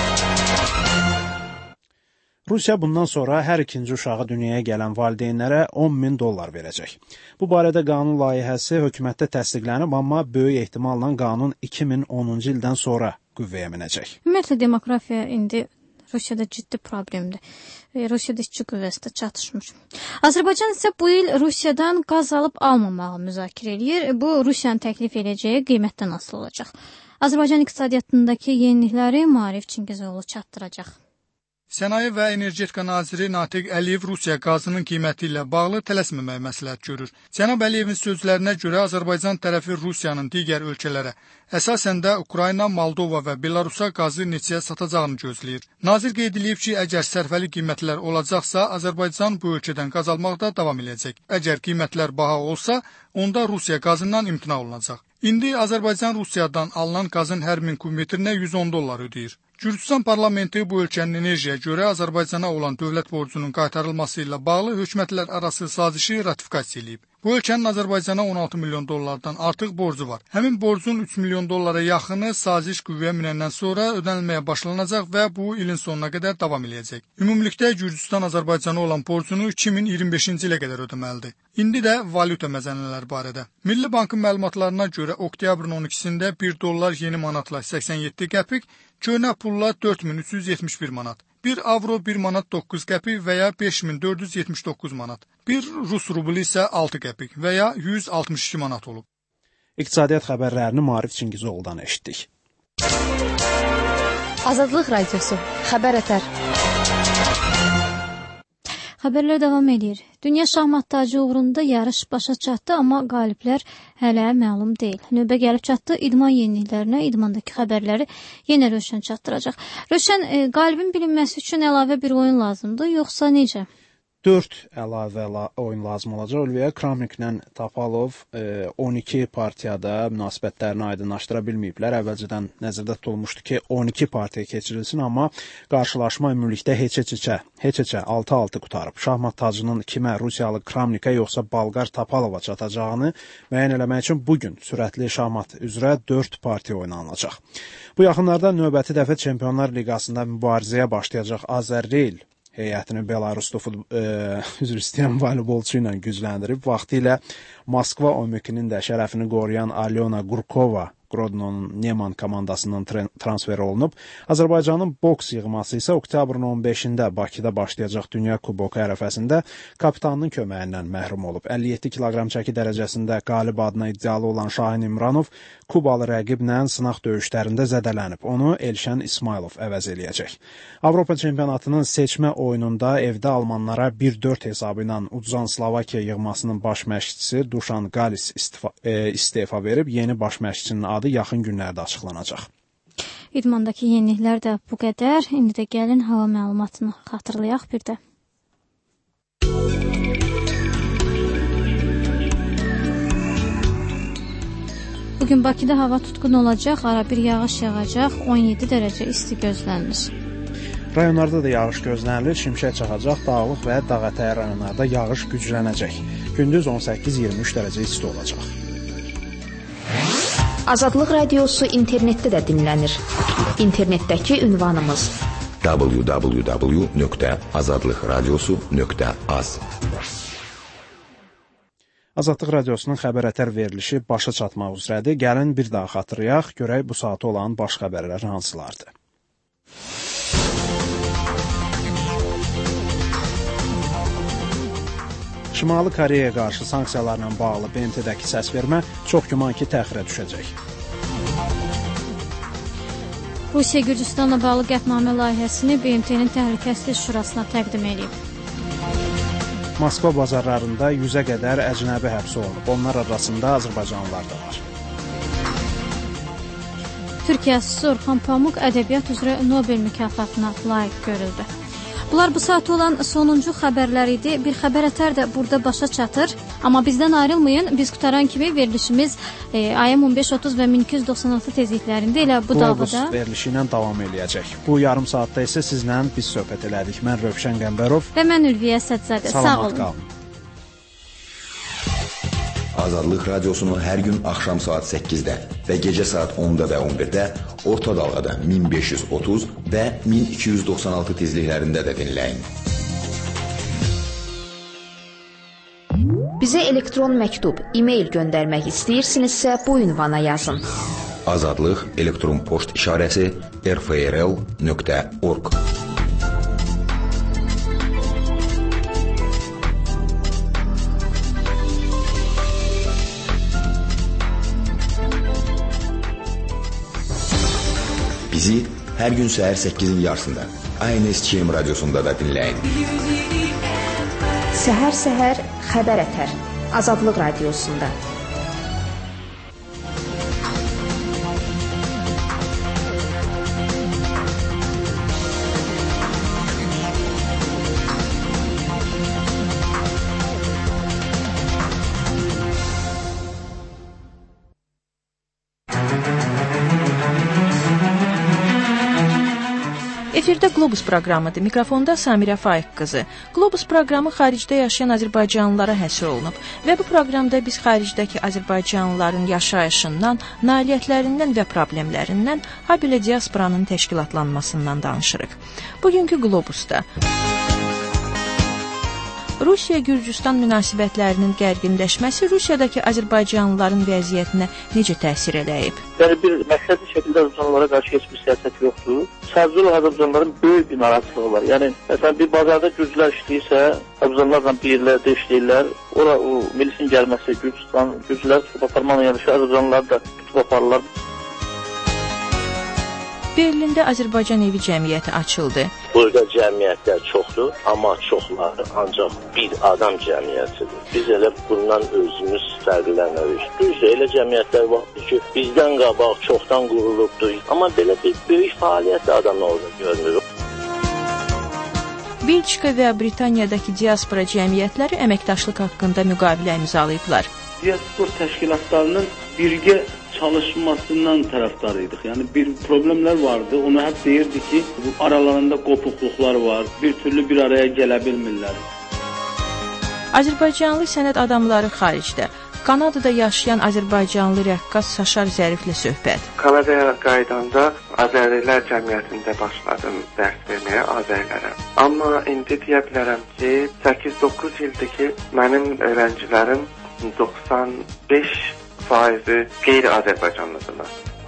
Rusiya bundan sonra hər ikinci uşağı dünyaya gələn valideynlərə $10,000 verəcək. Bu barədə qanun layihəsi hökumətdə təsdiqlənib, amma böyük ehtimalla qanun 2010-cu ildən sonra qüvvəyə minəcək. Ümumiyyətlə, demografiya indi Rusiyada ciddi problemdir. Rusiyada işçi qüvvəsi də çatışmır. Azərbaycan isə bu il Rusiyadan qaz alıb almamağı müzakirə edir. Bu, Rusiyanın təklif edəcəyi qiymətdən asılı olacaq. Azərbaycan iqtisadiyyatındakı yenilikləri Maarif Çingizoğlu çatdıracaq. Sənaye və Energetika naziri Natiq Əliyev Rusiya qazının qiyməti ilə bağlı tələsməməyi məsləhət görür. Cənab Əliyevin sözlərinə görə Azərbaycan tərəfi Rusiyanın digər ölkələrə, əsasən də Ukrayna, Moldova və Belarusa qazı neçəyə satacağını gözləyir. Nazir qeyd edib ki, əgər sərfəli qiymətlər olacaqsa, Azərbaycan bu ölkədən qaz almaqda davam edəcək. Əgər qiymətlər baha olsa, onda Rusiya qazından imtina olunacaq. İndi Azərbaycan Rusiyadan alınan qazın hər 1000 kubmetrinə $110 ödəyir. Gürcüstan parlamenti bu ölkənin enerjiyə görə Azərbaycana olan dövlət borcunun qaytarılması ilə bağlı hökumətlər arası sazişi ratifikasiya edib. Bu ölkənin Azərbaycana $16 milyon artıq borcu var. Həmin borcun $3 milyon yaxını saziş qüvvəyə minəndən sonra ödənilməyə başlanacaq və bu ilin sonuna qədər davam edəcək. Ümumilikdə Gürcüstan Azərbaycana olan borcunu 2025-ci ilə qədər ödəməlidir. İndi də valyuta məzənələri barədə. Milli Bankın məlumatlarına görə oktyabrın 12-sində $1 yeni manatla 87 qəpik, köhnə pulla 4371 manat. 1 avro 1 manat 9 qəpik və ya 5479 manat. 1 Rus rublu isə 6 qəpik və ya 162 manat olub. İqtisadiyyat xəbərlərini Maarif Çingizoğlu'dan eşitdik. Azadlıq Radiosu, xəbər ətər. Xəbərlər davam edir. Dünya şahmat tacı uğrunda yarış başa çatdı, amma qaliblər hələ məlum deyil. Növbə gəlib çatdı, idman yeniliklərinə, idmandakı xəbərləri yenə Rövşən çatdıracaq. Rövşən, qalibin bilinməsi üçün əlavə bir oyun lazımdır, yoxsa necə? 4 əlavə oyun lazım olacaq. Olivia Kramniklə Topalov 12 partiyada münasibətlərini aydınlaşdıra bilməyiblər. Əvvəlcədən nəzərdə tutulmuşdu ki, 12 partiya keçirilsin, amma qarşılaşma ümumilikdə heç-heçə 6-6 qutarıb. Şahmat tacının kimə, Rusiyalı Kramnikə yoxsa Balqar Topalova çatacağını müəyyən eləmək üçün bugün sürətli şahmat üzrə 4 partiya oynanılacaq. Bu yaxınlarda növbəti dəfə Çempionlar Liqasında mübarizəyə başlayacaq Azərreyl heyətini Belaruslu üzr istəyən voleybolçu ilə gücləndirib. Vaxtilə Moskva OMEK-nin də şərəfini qoruyan Alyona Gurkova Grodno'nun Neman komandasından transfer olunub. Azərbaycanın boks yığması isə oktyabrın 15-də Bakıda başlayacaq Dünya Kuboku ərəfəsində kapitanının köməyindən məhrum olub. 57 kiloqram çəki dərəcəsində qalib adına iddialı olan Şahin İmranov Kubalı rəqiblə sınaq döyüşlərində zədələnib. Onu Elşən İsmailov əvəz eləyəcək. Avropa çempionatının seçmə oyununda evdə almanlara 1-4 hesabı ilə udzan Slovakiya yığmasının baş məşqçisi Dušan Galis istefa verib. Yeni baş məşqçinin adı yaxın günlərdə açıqlanacaq. İdmandakı yeniliklər də bu qədər. İndi də gəlin hava məlumatını xatırlayaq bir də. Bugün Bakıda hava tutqun olacaq, ara bir yağış yağacaq, 17 dərəcə isti gözlənilir. Rayonlarda da yağış gözlənilir, şimşək çaxacaq, dağlıq və dağətəyi rayonlarda yağış güclənəcək. Gündüz 18-23 dərəcə isti olacaq. Azadlıq Radiosu internetdə də dinlənir. İnternetdəki ünvanımız www.azadlıqradiosu.az. Azadlıq Radiosunun xəbər ətər verilişi başa çatmaq üzrədir. Gəlin bir daha xatırlayaq, görək bu saata olan baş xəbərlər hansılardır. Şimali Koreyaya qarşı sanksiyalarla bağlı BMT-dəki səsvermə çox güman ki, təxirə düşəcək. Rusiya Gürcüstanla bağlı qətnamə layihəsini BMT-nin Təhlükəsizlik Şurasına təqdim edib. Moskva bazarlarında 100-ə qədər əcnəbi həbs olunub. Onlar arasında Azərbaycanlılar da var. Türkiyə Orxan Pamuk ədəbiyyat üzrə Nobel mükafatına layiq görüldü. Bunlar bu saat olan sonuncu xəbərlər idi. Bir xəbər ətər də burada başa çatır. Amma bizdən ayrılmayın. Biz qutaran kimi verilişimiz AM 1530 və 1296 tezliklərində elə bu davada verilişi ilə davam eləyəcək. Bu yarım saatda isə sizlə biz söhbət elədik. Mən Rövşən Qəmbərov və mən Ülviyə Sədzadə. Sağ olun. Qalın. Azadlıq Radiosunu hər gün axşam saat 8-də və gecə saat 10-da və 11-də orta dalğada 1530 və 1296 tezliklərində də dinləyin. Bizə elektron məktub, e-mail göndərmək istəyirsinizsə bu ünvana yazın. Azadlıq elektron poçt işarəsi rfrl.org. Bizi hər gün səhər 8-in yarısında ANSÇM radiosunda da dinləyin. Səhər-səhər xəbər ətər. Azadlıq Radiosunda. Efirdə Globus proqramıdır. Mikrofonda Samirə Faiq qızı. Globus proqramı xaricdə yaşayan azərbaycanlılara həsr olunub və bu proqramda biz xaricdəki azərbaycanlıların yaşayışından, nailiyyətlərindən və problemlərindən, habelə diasporanın təşkilatlanmasından danışırıq. Bugünkü Globusda Rusiya-Gürcüstan münasibətlərinin gərginləşməsi Rusiyadakı azərbaycanlıların vəziyyətinə necə təsir edib? Yəni bir məqsədli şəkildə Azərbaycanlılara qarşı heç bir siyasət yoxdur. Sadəcə olaraq Azərbaycanlıların böyük bir narahatçılığı var. Yəni məsələn bir bazarda gürcülər işləyirsə, Azərbaycanlılarla bir yerlərdə işləyirlər. Ora o milisin gəlməsi, gürcülər tutub aparmaqla yanaşı Azərbaycanlıları da tutub aparırlar. Berlində Azərbaycan evi cəmiyyəti açıldı. Burada cəmiyyətlər çoxdur, amma çoxları ancaq bir adam cəmiyyətidir. Biz elə bundan özümüz fərqlənərik. Düzdür, elə cəmiyyətlər vardır ki, bizdən qabaq çoxdan qurulubdur. Amma belə bir böyük fəaliyyət adamı orada görmürük. Belçika və Britaniyadakı diaspora cəmiyyətləri əməkdaşlıq haqqında müqavilə imzalayıblar. Diaspor təşkilatlarının birgə çalışmasından tərəfdarıydıq. Yəni bir problemlər vardı. Onu hep deyirdi ki, bu aralarında qopuqluqlar var. Bir türlü bir araya gələ bilmirlər. Azərbaycanlı sənət adamları xaricdə. Kanadada yaşayan Azərbaycanlı rəqqas Saşar Zəriflə söhbət. Kanadaya qaydanda Azərilər cəmiyyətində başladım dərs verməyə Azərlərə. Amma indi deyə bilərəm ki, 8-9 ildir ki, mənim öğrencilərim 95% qeyri-Azərbaycanlıdırlar.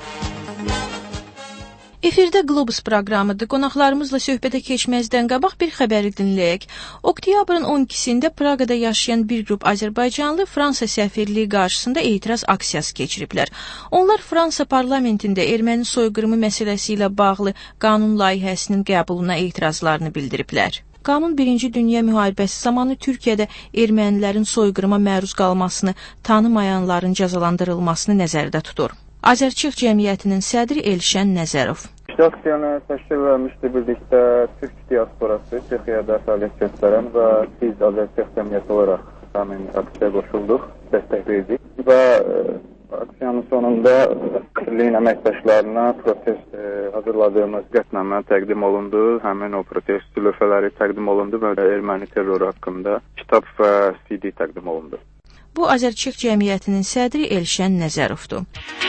Efirdə Globus proqramıdır. Qonaqlarımızla söhbətə keçməzdən qabaq bir xəbəri dinləyək. Oktyabrın 12-sində Praqada yaşayan bir qrup Azərbaycanlı Fransa səfirliyi qarşısında etiraz aksiyası keçiriblər. Onlar Fransa parlamentində erməni soyqırımı məsələsi ilə bağlı qanun layihəsinin qəbuluna etirazlarını bildiriblər. Qanun 1-ci Dünya müharibəsi zamanı Türkiyədə ermənilərin soyqırıma məruz qalmasını, tanımayanların cəzalandırılmasını nəzərdə tutur. Azərçıq cəmiyyətinin sədri Elşən Nəzərov. Aksiyanı təşkil vermişdi birlikdə Türk diasporası, Çexiyada fəaliyyət göstərən və biz Azərçıq cəmiyyəti olaraq həmin aksiyaya qoşulduq, dəstək verdik və aksiyanın sonunda Birliyin əməkdaşlarına protest hazırladığımız qətnamə təqdim olundu. Həmin o protest lövhələri təqdim olundu və erməni terroru haqqında kitab və CD təqdim olundu. Bu Azərçıq cəmiyyətinin sədri Elşən Nəzərovdur.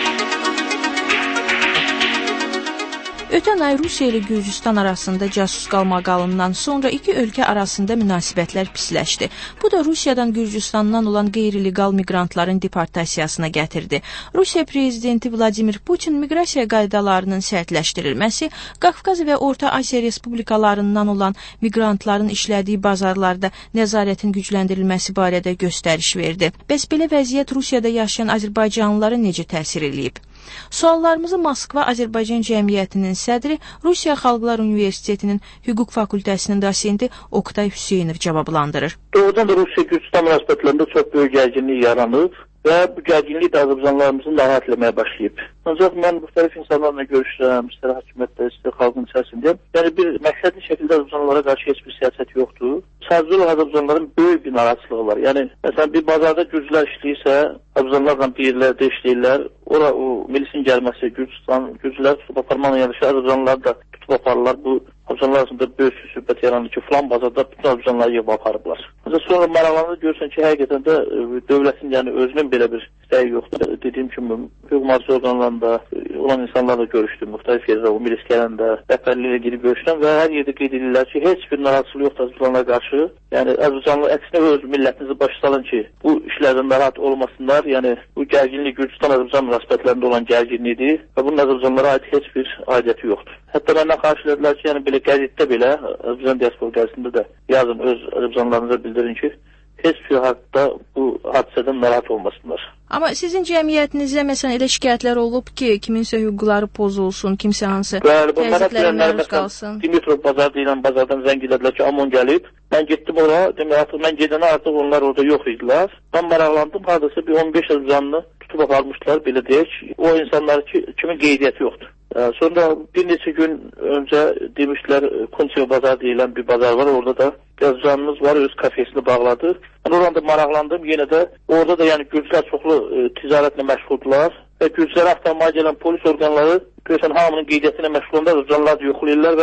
Ötən ay Rusiya ilə Gürcüstan arasında casus qalmaqalından sonra iki ölkə arasında münasibətlər pisləşdi. Bu da Rusiyadan Gürcüstandan olan qeyri-legal miqrantların deportasiyasına gətirdi. Rusiya prezidenti Vladimir Putin miqrasiya qaydalarının sərtləşdirilməsi, Qafqaz və Orta Asiya respublikalarından olan miqrantların işlədiyi bazarlarda nəzarətin gücləndirilməsi barədə göstəriş verdi. Bəs belə vəziyyət Rusiyada yaşayan azərbaycanlılara necə təsir eləyib? Suallarımızı Moskva Azərbaycan Cəmiyyətinin sədri, Rusiya Xalqlar Universitetinin Hüquq Fakültəsinin dosenti Oktay Hüseynov cavablandırır. Doğrudan da Rusiya-Gürcüstan münasibətlərində çox böyük gərginlik yaranıb və bu gərginlik də Azərbaycanlılarımızı narahat etməyə başlayıb. Ancaq mən müxtəlif insanlarla görüşürəm, istər hakimiyyətdə, istər xalqın içərisində. Yəni bir məqsədli şəkildə Azərbaycanlılara qarşı heç bir siyasət yoxdur. Sadəcə olaraq Azərbaycanlıların böyük bir narahatçılığı var. Yəni məsələn bir bazarda gürcülər işləyirsə, Azərbaycanlılarla bir yerlərdə işləyirlər. Ora o milisin gəlməsi, gürcülər tutub aparmaqla yanaşı Azərbaycanlıları da tutub aparırlar. Bu Azərbaycanlılar arasında böyük söhbət yarandı ki, filan bazarda bütün Azərbaycanlıları yığıb aparıblar. Ancaq sonra maraqlanır görürsən ki, həqiqətən də dövlətin yəni özünün belə bir istəyi yoxdur. Dediyim kimi hüquq-mühafizə orqanlarında olan insanlarla görüşdüm. Müxtəlif yerlərdə o milis gələndə rəhbərliklə gedib görüşdüm və hər yerdə qeyd edirlər ki, heç bir narahatçılıq yoxdur Azərbaycanlılara qarşı. Yəni Azərbaycanlı əksinə öz millətinizi başa salın ki, bu işlərdən narahat olmasınlar. Yəni bu gərginlik Gürcüstan-Azərbaycan münasibətlərində olan gərginlikdir və bunun Azərbaycanlılara aid heç bir aidiyyəti yoxdur. Hətta məndən xahiş edilər ki, yəni belə qəzetdə belə, Azərbaycan diaspor qəzetində də yazın öz Azərbaycanlılarınıza bildirin ki, heç bir haqda bu hadisədən narahat olmasınlar. Amma sizin cəmiyyətinizdə məsələn elə şikayətlər olub ki, kiminsə hüquqları pozulsun, kimsə hansı təzyiqlərə məruz qalsın? Dimitrov bazar deyilən bazardan zəng edədilər ki, amon gəlib. Mən getdim ora, demək artıq mən gedənə artıq onlar orada yox idilər. Mən maraqlandım, hardasa bir 15 Azərbaycanlı tutub aparmışlar, belə deyək. O insanlar kimin qeydiyyəti yoxdur. Sonra bir neçə gün öncə demişlər Kunçev bazar deyilən bir bazar var, orada da yazıcanımız var, öz kafesini bağladı. Mən orada maraqlandım, yenə də orada da yəni gürcülər çoxlu ticarətlə məşğuldular və gürcülərə axtarmağa gələn polis orqanları görürsən hamının qeydiyyətinə məşğul olanda Azərbaycanlıları yoxlayırlar və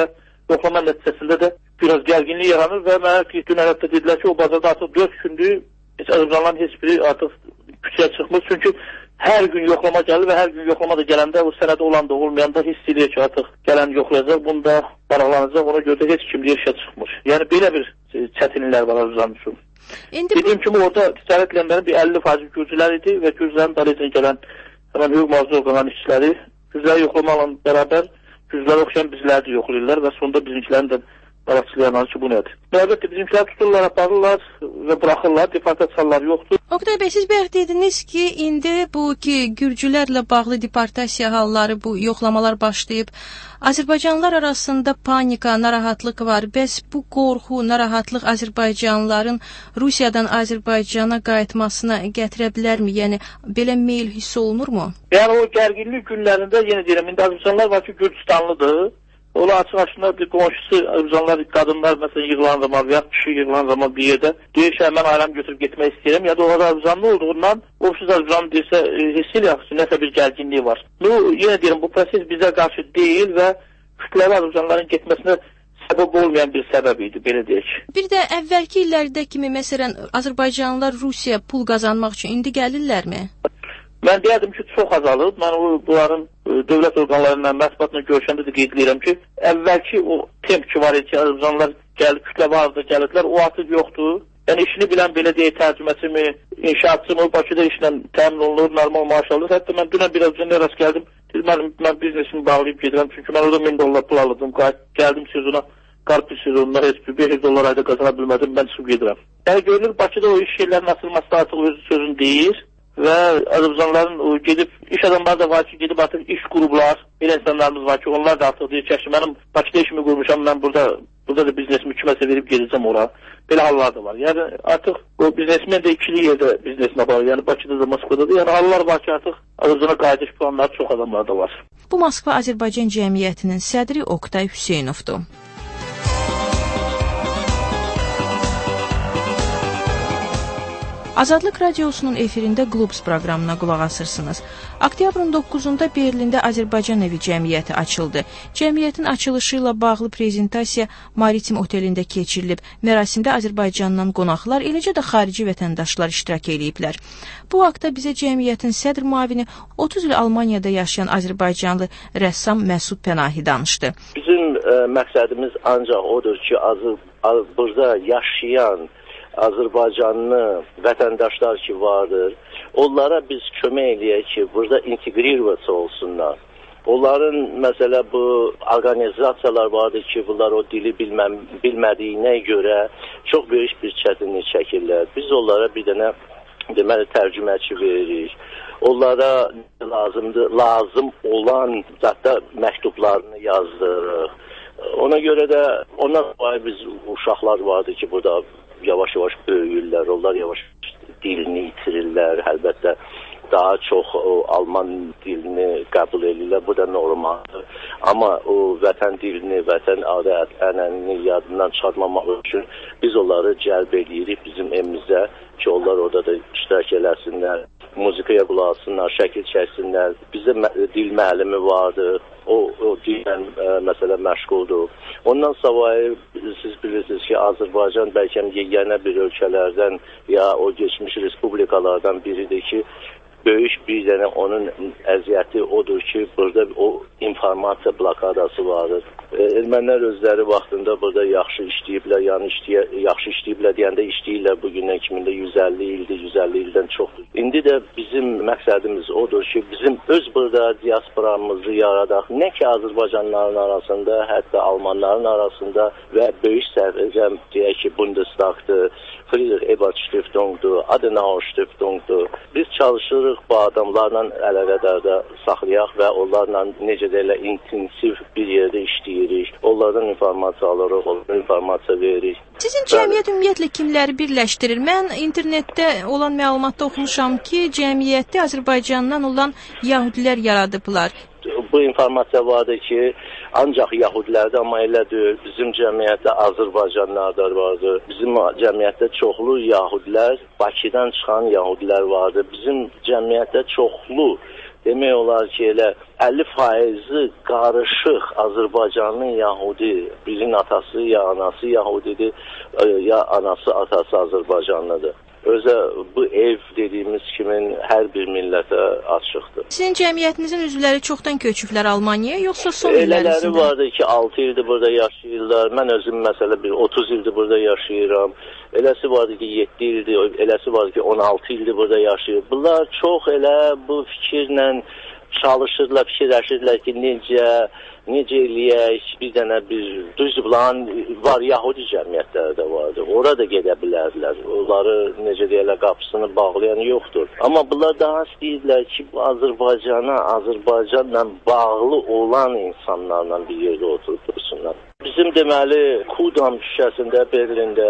yoxlama nəticəsində də biraz gərginlik yaranır və mənə ki, dünən hətta dedilər ki, o bazarda artıq 4 gündür heç Azərbaycanların heç biri artıq küçəyə çıxmır. Çünki hər gün yoxlama gəlir və hər gün yoxlama da gələndə o sənədə olan da olmayanda hiss edir ki, artıq gələn yoxlayacaq, bunda maraqlanacaq, ona görə də heç kim işə çıxmır. Yəni belə bir çətinliklər var Azərbaycan üçün. Dediyim kimi orada ticarət edənlərin bir 50% gürcülər idi və gürcülərin dalıyla gələn həmən hüquq mühafizə orqanlarının işçiləri gürcüləri yoxlamaqla bərabər gürcülərə oxşayan bizləri də yoxlayırlar və sonunda bizimkilərin də barakçılayanlar ki, bu nədir? Əlbəttə, bizimkilər tuturlar, aparırlar və buraxırlar, deportasiyalar yoxdur. Oqtay bəy, siz bayaq dediniz ki, indi bu ki, gürcülərlə bağlı deportasiya halları, bu yoxlamalar başlayıb. Azərbaycanlılar arasında panika, narahatlıq var. Bəs bu qorxu, narahatlıq Azərbaycanlıların Rusiyadan Azərbaycana qayıtmasına gətirə bilərmi? Yəni, belə meyil hiss olunurmu? Yəni, o gərginlik günlərində, yenə deyirəm, indi Azərbaycanlılar var ki, Gürcistanlıdır. Ola açıq-açığında bir qonşusu, Azərbaycanlılar, qadınlar, məsələn, yığılan zaman və ya kişi yığılan zaman bir yerdə deyir ki, mən ailəm götürüb getmək istəyirəm, ya da orada Azərbaycanlı olduğundan, o siz Azərbaycanlı deyirsə, hiss eləyək ki, nəsə bir gərginliyi var. Yenə deyirəm, bu proses bizə qarşı deyil və kütləvi Azərbaycanlıların getməsinə səbəb olmayan bir səbəb idi, belə deyək. Bir də əvvəlki illərdə kimi, məsələn, Azərbaycanlılar Rusiya pul qazanmaq üçün indi gəlirlərmi? Mən deyərdim ki, çox azalıb. Mən bunların dövlət orqanlarından, mətbuatla görüşəndə də qeyd edirəm ki, əvvəlki o temp ki var idi ki, Azərbaycanlılar kütlə vardı, gəlirdilər, o artıq yoxdur. Yəni, işini bilən, belə deyək, tərcüməsi mi, inşaatçı mı, Bakıda işlə təmin olunur, normal maaş alır. Hətta mən dünən biraz önce rast gəldim, mən biznesimi bağlayıb gedirəm, çünki mən orada $1000 pul alırdım, gəldim sezona, qarpız sezonunda heç bir $500 ayda qazana bilmədim, mən çıxıb gedirəm. Yəni, görünür, Bakıda o iş yerlərinin açılması da artıq öz sözün deyir. Və Azərbaycanlıların gedib, iş adamları da var ki, gedib artıq iş qurublar, belə insanlarımız var ki, onlar da artıq deyir ki, mənim Bakıda işimi qurmuşam, mən burada da biznesimi kiməsə verib gedəcəm ora. Belə hallar da var. Yəni artıq o biznesmen də ikili yerdə biznesinə bağlı, yəni Bakıda da, Moskvada da, yəni hallar var ki, artıq Azərbaycana qayıdış planları çox adamlarda var. Bu Moskva Azərbaycan Cəmiyyətinin sədri Oqtay Hüseynovdur. Azadlıq Radiosunun efirində Globus proqramına qulaq asırsınız. Oktyabrın 9-da Berlində Azərbaycan Evi Cəmiyyəti açıldı. Cəmiyyətin açılışı ilə bağlı prezentasiya Maritim Otelində keçirilib. Mərasimdə Azərbaycandan qonaqlar, eləcə də xarici vətəndaşlar iştirak ediblər. Bu haqda bizə cəmiyyətin sədr müavini 30 il Almaniyada yaşayan Azərbaycanlı rəssam Məsud Pənahi danışdı. Bizim məqsədimiz ancaq odur ki, burada yaşayan Azərbaycanlı vətəndaşlar ki vardır, onlara biz kömək eləyək ki, burada inteqrироваться olsunlar. Onların, məsələ, bu orqanizasiyalar vardır ki, bunlar o dili bilmədiyinə görə çox böyük bir çətinlik çəkirlər. Biz onlara bir dənə, deməli, tərcüməçi veririk. Onlara lazım olan zətdə məktublarını yazdırırıq. Ona görə də, ondan sonra biz uşaqlar vardır ki, burada yavaş-yavaş böyüyürlər, onlar yavaş-yavaş dilini itirirlər, əlbəttə daha çox Alman dilini qəbul edirlər, bu da normaldır. Amma o vətən dilini, vətən ənənini yadından çıxarmamaq üçün biz onları cəlb edirik bizim evimizdə ki, onlar orada da iştirak eləsinlər, muzikaya qulaq assınlar, şəkil çəksinlər. Bizdə dil müəllimi vardır, o dillə məsələ məşğuldur. Ondan savayı siz bilirsiniz ki, Azərbaycan bəlkə yeganə bir ölkələrdən ya o geçmiş respublikalardan biridir ki, böyük bir dənə onun əziyyəti odur ki, burada o informasiya blokadası vardır. Ermənilər özləri vaxtında burada yaxşı işləyiblər, yəni yaxşı işləyiblər deyəndə işləyirlər bugündən kimində 150 ildir, 150 ildən çoxdur. İndi də bizim məqsədimiz odur ki, bizim öz burada diasporamızı yaradaq. Nə ki Azərbaycanlıların arasında, hətta Almanların arasında və böyük sərvəcəm deyək ki, Bundestagdır, Friedrich Ebert Stiftungdur, Adenauer Stiftungdur. Biz çalışırıq bu adamlarla əlaqədarda saxlayaq və onlarla necə deyirlər intensiv bir yerdə işləyirik. Onlardan informasiya alırıq, onlardan informasiya veririk. Sizin cəmiyyət ümumiyyətlə kimləri birləşdirir? Mən internetdə olan məlumatda oxumuşam ki, cəmiyyətdə Azərbaycandan olan yəhudilər yaradıblar. Bu informasiya vardır ki, ancaq yəhudilərdə, amma elə deyil. Bizim cəmiyyətdə Azərbaycanlılar da vardır. Bizim cəmiyyətdə çoxlu yəhudilər, Bakıdan çıxan yəhudilər vardır. Bizim cəmiyyətdə çoxlu demək olar ki, elə 50% qarışıq Azərbaycanlı Yahudi, birinin atası ya anası Yahudidir, ya anası atası Azərbaycanlıdır. Özə bu ev dediyimiz kimin hər bir millətə açıqdır. Sizin cəmiyyətinizin üzvləri çoxdan köçüblər Almaniyaya, yoxsa son illər Elələri içində? vardı ki, 6 ildir burada yaşayırlar. Mən özüm məsələ 30 ildir burada yaşayıram. Eləsi vardı ki, 7 ildir, eləsi vardı ki, 16 ildir burada yaşayır. Bunlar çox elə bu fikirlə çalışırlar, fikirləşirlər ki, necə eləyək, bir dənə düz plan var, Yahudi cəmiyyətləri də vardı. Ora da gedə bilərdilər. Onları, necə deyirlər, qapısını bağlayan yoxdur. Amma bunlar daha istəyirlər ki, bu Azərbaycanla bağlı olan insanlarla bir yerdə oturub dursunlar. Bizim deməli, Kudam şüşəsində, Berlində,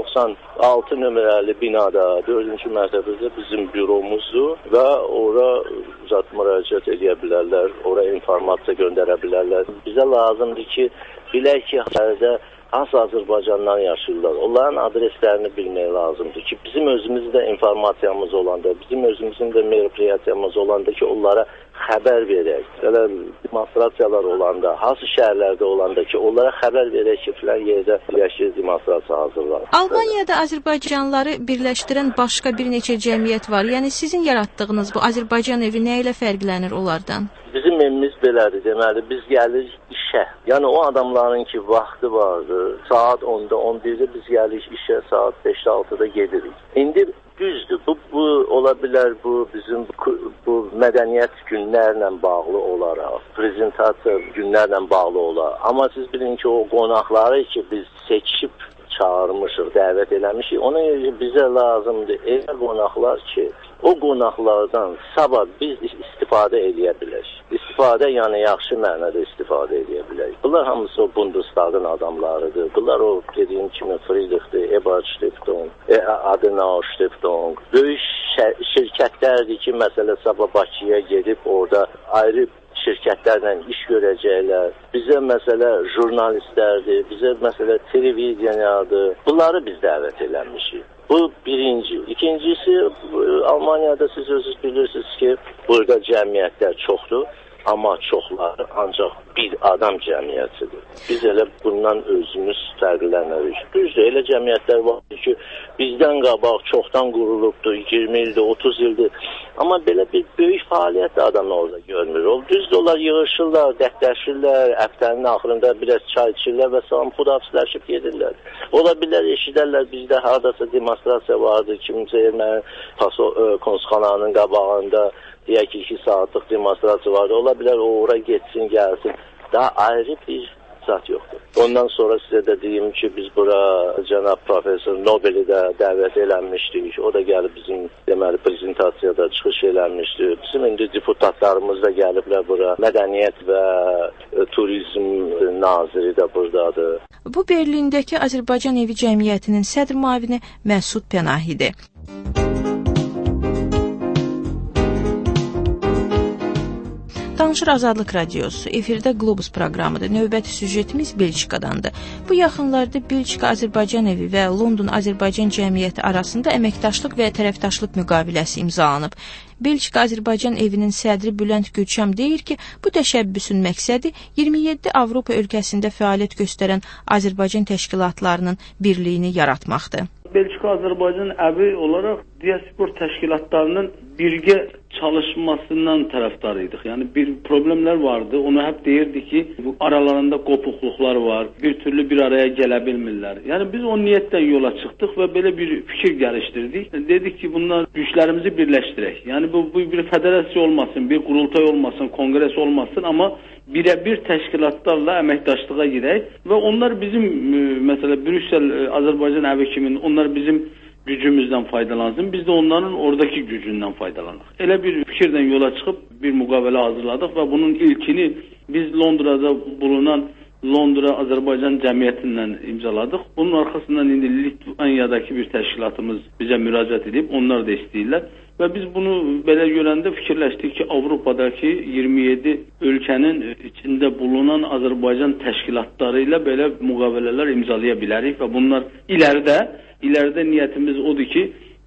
196 nömrəli binada, 4-cü mərtəbədə bizim büromuzdur və ora müraciət edə bilərlər, ora informasiya göndərə bilərlər. Bizə lazımdır ki, bilək ki, hansı Azərbaycandan yaşayırlar. Onların adreslərini bilmək lazımdır ki, bizim özümüzdə informasiyamız olanda, bizim özümüzün də merpriyyatiyamız olanda ki, onlara xəbər verək. Belə demonstrasiyalar olanda, hansı şəhərlərdə olanda ki, onlara xəbər verək ki, filan yerdə yaşayır demonstrasiya hazırlanır. Almaniyada Azərbaycanlıları birləşdirən başqa bir neçə cəmiyyət var. Yəni sizin yaratdığınız bu Azərbaycan evi nə ilə fərqlənir onlardan? Bizim evimiz belədir, deməli, biz gəlirik işə. Yəni o adamların ki, vaxtı vardı, saat 10-da, 11-də biz gəlirik işə, saat 5-də, 6-da gedirik. İndi düzdür, bu ola bilər, bu bizim bu mədəniyyət günlərlə bağlı olaraq, prezentasiya günlərlə bağlı olaraq. Amma siz bilin ki, o qonaqları ki, biz seçib çağırmışıq, dəvət eləmişik, ona görə bizə lazımdır elə qonaqlar ki, o qonaqlardan sabah biz istifadə edə bilək. İstifadə, yəni yaxşı mənada istifadə edə bilək. Bunlar hamısı o Bundestagın adamlarıdır. Bunlar o dediyim kimi Friedrich'dir, Ebert Stiftung, Adenauer Stiftung. Böyük şirkətlərdir ki, məsələ sabah Bakıya gedib orada ayrı şirkətlərlə iş görəcəklər. Bizə məsələ jurnalistlərdir, bizə məsələ televiziyadır. Bunları biz dəvət eləmişik. Bu birinci. İkincisi, Almaniyada siz özünüz bilirsiniz ki, burada cəmiyyətlər çoxdur. Amma çoxları ancaq bir adam cəmiyyətidir. Biz elə bundan özümüz fərqlənərik. Düzdür, elə cəmiyyətlər var ki, bizdən qabaq çoxdan qurulubdur, 20 ildir, 30 ildir. Amma belə bir böyük fəaliyyət də adamlar orada görmür. Düzdür, onlar yığışırlar, dərdləşirlər, həftənin axırında biraz çay içirlər və salam xudafizləşib gedirlər. Ola bilər, eşidərlər, bizdə haradasa demonstrasiya vardı, kimsə erməni konsulxananın qabağında, deyək ki, 2 saatlıq demonstrasiya vardı. Ola bilər, o ora getsin, gəlsin. Daha ayrı bir zat yoxdur. Ondan sonra sizə də deyim ki, biz bura cənab professor Nobeli də dəvət eləmişdik. O da gəlib bizim deməli prezentasiyada çıxış eləmişdi. Bizim indi deputatlarımız da gəliblər bura. Mədəniyyət və turizm naziri də buradadır. Bu Berlindəki Azərbaycan Evi Cəmiyyətinin sədr müavini Məsud Pənahidir. Danışır Azadlıq Radiosu. Efirdə Globus proqramıdır. Növbəti süjetimiz Belçikadandır. Bu yaxınlarda Belçika Azərbaycan Evi və London Azərbaycan Cəmiyyəti arasında əməkdaşlıq və tərəfdaşlıq müqaviləsi imzalanıb. Belçika Azərbaycan Evinin sədri Bülent Gülçam deyir ki, bu təşəbbüsün məqsədi 27 Avropa ölkəsində fəaliyyət göstərən Azərbaycan təşkilatlarının birliyini yaratmaqdır. Belçika Azərbaycan Evi olaraq diaspor təşkilatlarının birgə çalışmasından tərəfdarıydıq. Yəni bir problemlər vardı. Onu hep deyirdi ki, bu aralarında qopuqluqlar var. Bir türlü bir araya gələ bilmirlər. Yəni biz o niyyətlə yola çıxdıq və belə bir fikir gəlişdirdik. Dedik ki, bunlar güclərimizi birləşdirək. Yəni bu bir federasiya olmasın, bir qurultay olmasın, kongres olmasın, amma birə-bir təşkilatlarla əməkdaşlığa girək və onlar bizim məsələ Brüssel Azərbaycan Evi kimi onlar bizim gücümüzdən faydalansın. Biz də onların oradakı gücündən faydalanaq. Elə bir fikirdən yola çıxıb bir müqavilə hazırladıq və bunun ilkini biz Londrada bulunan Londra Azərbaycan Cəmiyyətindən imzaladıq. Bunun arxasından indi Litvaniyadakı bir təşkilatımız bizə müraciət edib, onlar da istəyirlər. Və biz bunu belə görəndə fikirləşdik ki, Avropadakı 27 ölkənin içində bulunan Azərbaycan təşkilatları ilə belə müqavilələr imzalaya bilərik və bunlar ilərdə niyyətimiz odur ki,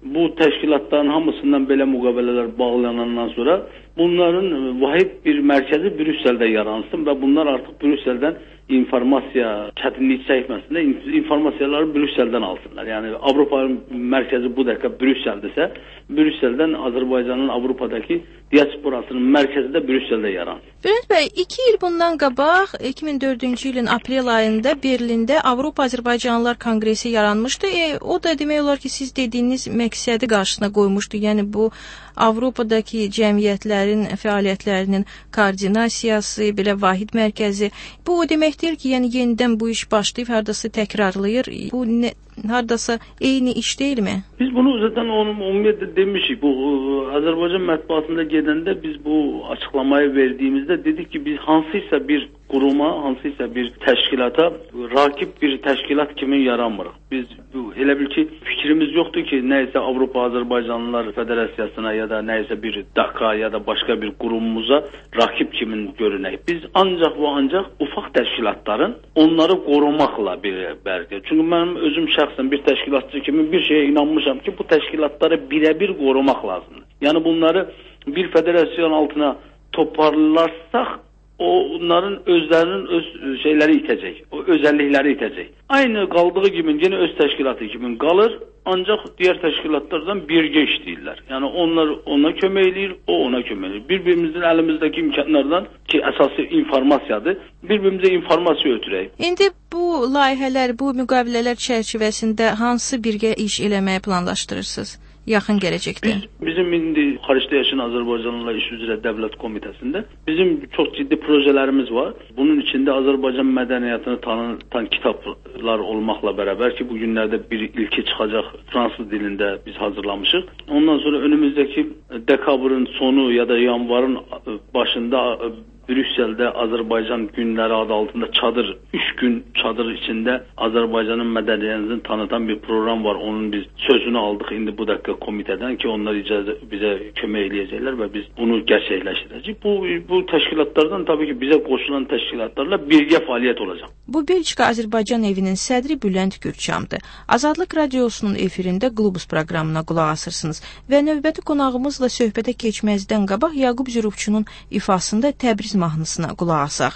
bu təşkilatların hamısından belə müqavilələr bağlanandan sonra bunların vahid bir mərkəzi Brüsseldə yaransın və bunlar artıq Brüsseldən informasiya çətinlik çəkməsin də informasiyaları Brüsseldən alsınlar. Yəni Avropanın mərkəzi bu dəqiqə Brüsseldirsə, Brüsseldən Azərbaycanın Avropadakı diasporasının mərkəzi də Brüsseldə yaransın. Bülent bəy, 2 il bundan qabaq 2004-cü ilin aprel ayında Berlində Avropa Azərbaycanlılar Konqresi yaranmışdı. O da demək olar ki, siz dediyiniz məqsədi qarşısına qoymuşdu. Yəni bu Avropadakı cəmiyyətlərin fəaliyyətlərinin koordinasiyası, belə vahid mərkəzi. Bu o deməkdir ki, yəni yenidən bu iş başlayıb, hardasa təkrarlayır. Bu hardasa eyni iş deyilmi? Biz bunu zaten ümumiyyətlə demişik. Bu Azərbaycan mətbuatında gedəndə biz bu açıqlamayı verdiyimizdə dedik ki, biz hansıysa bir quruma, hansıysa bir təşkilata rakib bir təşkilat kimi yaranmırıq. Biz elə bil ki, fikrimiz yoxdur ki, nəysə Avropa Azərbaycanlılar Federasiyasına ya da nəysə bir DAKA ya da başqa bir qurumumuza rakib kimi görünək. Biz ancaq və ancaq ufaq təşkilatların onları qorumaqla bir bəlkə. Çünki mənim özüm şəxsən bir təşkilatçı kimi bir şeyə inanmışam ki, bu təşkilatları birə-bir qorumaq lazımdır. Yəni bunları bir federasyon altına toparlarsaq, onların özlərinin öz şeyləri itəcək, o özəllikləri itəcək. Aynı qaldığı kimi yenə öz təşkilatı kimi qalır, ancaq digər təşkilatlardan birgə işləyirlər. Yəni onlar ona kömək eləyir, o ona kömək eləyir. Bir-birimizin əlimizdəki imkanlardan ki, əsası informasiyadır, bir-birimizə informasiya ötürək. İndi bu layihələr, bu müqavilələr çərçivəsində hansı birgə iş eləməyi planlaşdırırsınız? Yaxın gələcəkdə. Bizim indi xaricdə yaşayan Azərbaycanlılar İş üzrə Dövlət Komitəsində bizim çox ciddi projelərimiz var. Bunun içində Azərbaycan mədəniyyətini tanıtan kitablar olmaqla bərabər ki, bu günlərdə bir ilki çıxacaq fransız dilində biz hazırlamışıq. Ondan sonra önümüzdəki dekabrın sonu ya da yanvarın başında Brüsseldə Azərbaycan günləri adı altında çadır, 3 gün çadır içində Azərbaycanın mədəniyyətini tanıtan bir proqram var. Onun biz sözünü aldıq indi bu dəqiqə komitədən ki, onlar bizə kömək eləyəcəklər və biz bunu gerçəkləşdirəcəyik. Bu təşkilatlardan tabii ki, bizə qoşulan təşkilatlarla birgə fəaliyyət olacaq. Bu Belçika Azərbaycan evinin sədri Bülent Gürçamdır. Azadlıq radiosunun efirində Globus proqramına qulaq asırsınız və növbəti qonağımızla söhbətə keçməzdən qabaq Yaqub Zürufçunun ifasında Təbriz mahnısına qulaq asaq.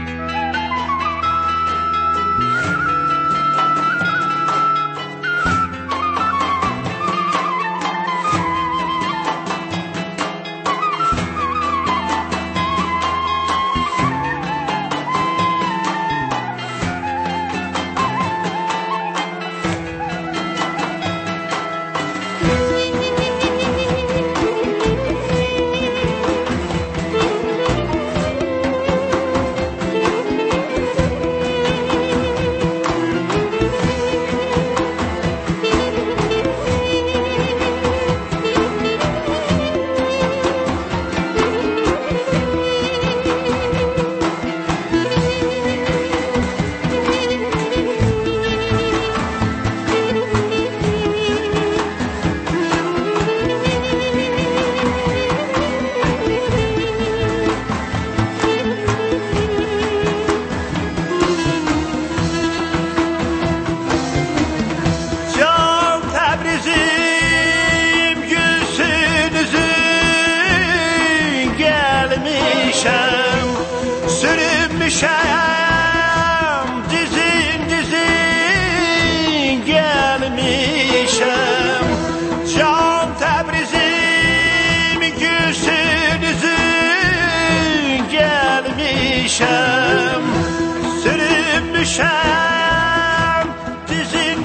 Sürünmüşəm, dizin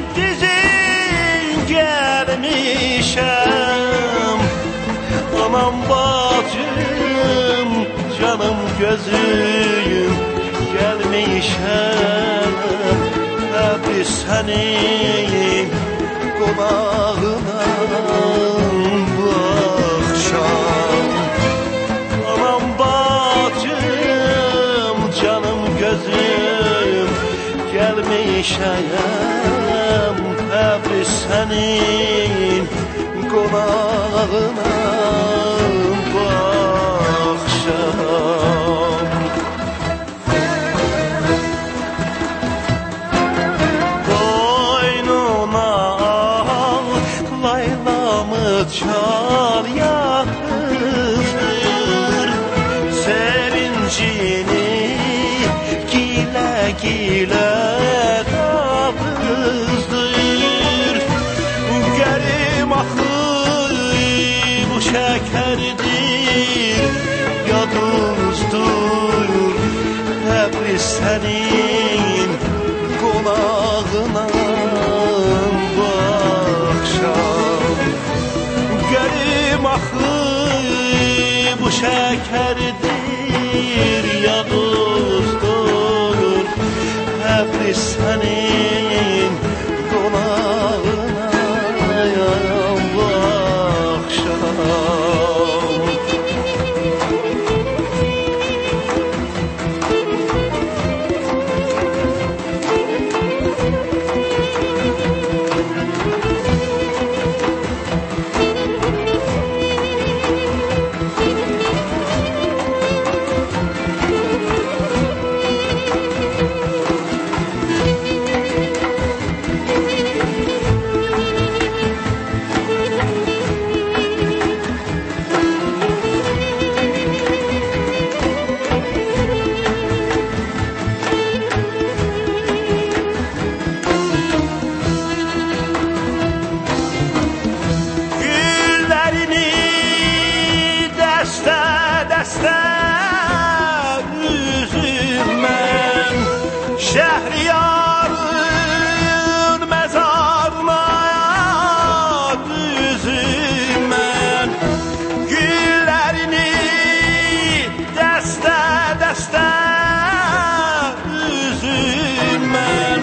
gəlmişəm. Anam bacım, canım gözüm gəlmişəm. Təbriz sənin qonağına bu axşam. Anam bacım, canım gözüm gəlmişəm. Təbriz sənin qonağına bu axşam. Boynuna al, layla ilə qabızdır. Gərim axı bu şəkərdir, yadımızdır Təbriz sənin qonağına bu axşam. Gərim axı bu şəkərdir, yadımızdır Təbriz sənin qonağına bu axşam. Şəhriyarın məzarına düzüm mən, güllərini dəstə-dəstə üzüm mən.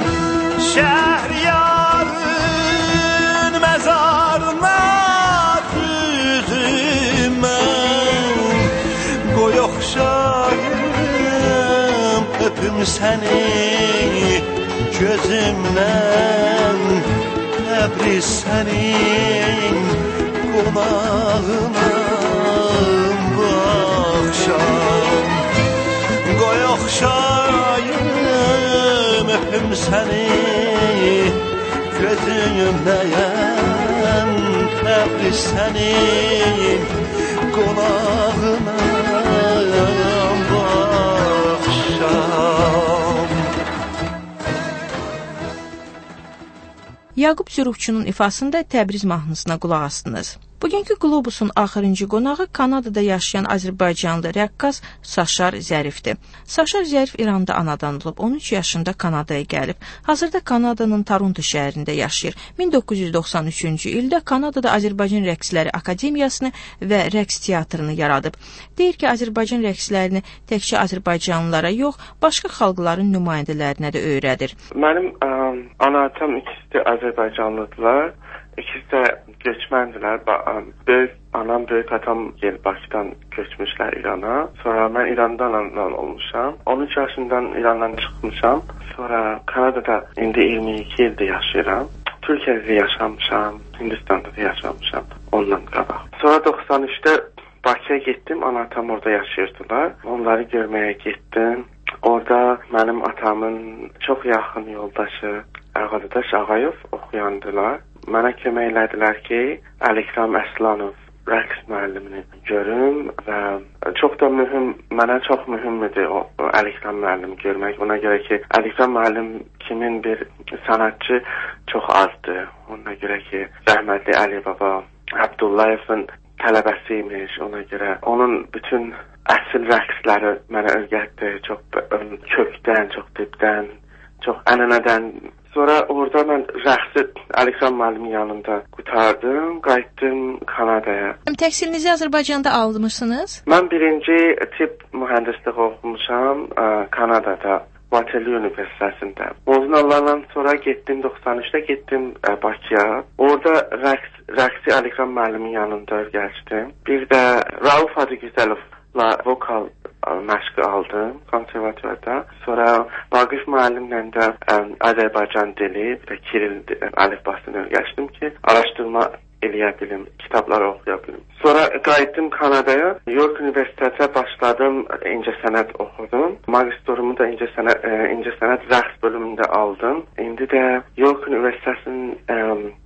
Şəhriyarın məzarına düzüm mən, qoy oxşayım öpüm səni gözümdən, Təbriz sənin qonağına bu axşam. Qoy oxşayım öpüm səni gözümdən, Təbriz sənin qonağına bu axşam. Yaqub Zürufçunun ifasında Təbriz mahnısına qulaq asdınız. Bugünkü Qlobusun axırıncı qonağı Kanadada yaşayan Azərbaycanlı rəqqas Saşar Zərifdir. Saşar Zərif İranda anadan olub, 13 yaşında Kanadaya gəlib. Hazırda Kanadanın Toronto şəhərində yaşayır. 1993-cü ildə Kanadada Azərbaycan Rəqsləri Akademiyasını və rəqs teatrını yaradıb. Deyir ki, Azərbaycan rəqslərini təkcə azərbaycanlılara yox, başqa xalqların nümayəndələrinə də öyrədir. Mənim anatam ikisi də Azərbaycanlıdırlar. İkisi də göçməndilər. Böyük anam, böyük atam gelib Bakıdan köçmüşlər İrana. Sonra mən İranda anadan olmuşam. 13 yaşından İrandan çıxmışam. Sonra Kanadada indi 22 ildir yaşayıram. Türkiyədə yaşamışam, Hindistan'da da yaşamışam ondan qabaq. Sonra 93'te Bakıya getdim, anatam orada yaşayırdılar. Onları görməyə getdim. Orada mənim atamın çox yaxın yoldaşı Ağadaş Ağayev oxuyandılar. Mənə kömək elədilər ki, Əlikram Əslanov rəqs müəllimini görüm və çox da mühüm, mənə çox mühümdür o Əlikram müəllimi görmək. Ona görə ki, Əlikram müəllim kimin bir sanatçı çox azdır. Ona görə ki, rəhmətli Əli Baba Abdullayevin tələbəsiymiş. Ona görə onun bütün əsl rəqsləri mənə öyrətdi. Çox kökdən, çox dibdən, çox ənənədən. Sonra orada mən rəqsi Əlikram müəllimin yanında qutardım, qayıtdım Kanadaya. Təhsilinizi Azərbaycanda almışsınız? Mən birinci tibb mühəndisliyi oxumuşam Kanadada, Waterloo Universitetində. Uzun illərdən sonra getdim 93-də getdim Bakıya. Orada rəqsi Əlikram müəllimin yanında öyrəşdim. Bir də Rauf Adıgüzəlovla vokal məşqi aldım konservatuvarda. Sonra Vaqif müəllimlə də Azərbaycan dili və Kiril əlifbasını öyrəşdim ki, araşdırma eləyə bilim, kitablar oxuya bilim. Sonra qayıtdım Kanadaya. York Universitetə başladım, incəsənət oxudum. Magistorumu da incəsənət rəqs bölümündə aldım. İndi də York Universitetinin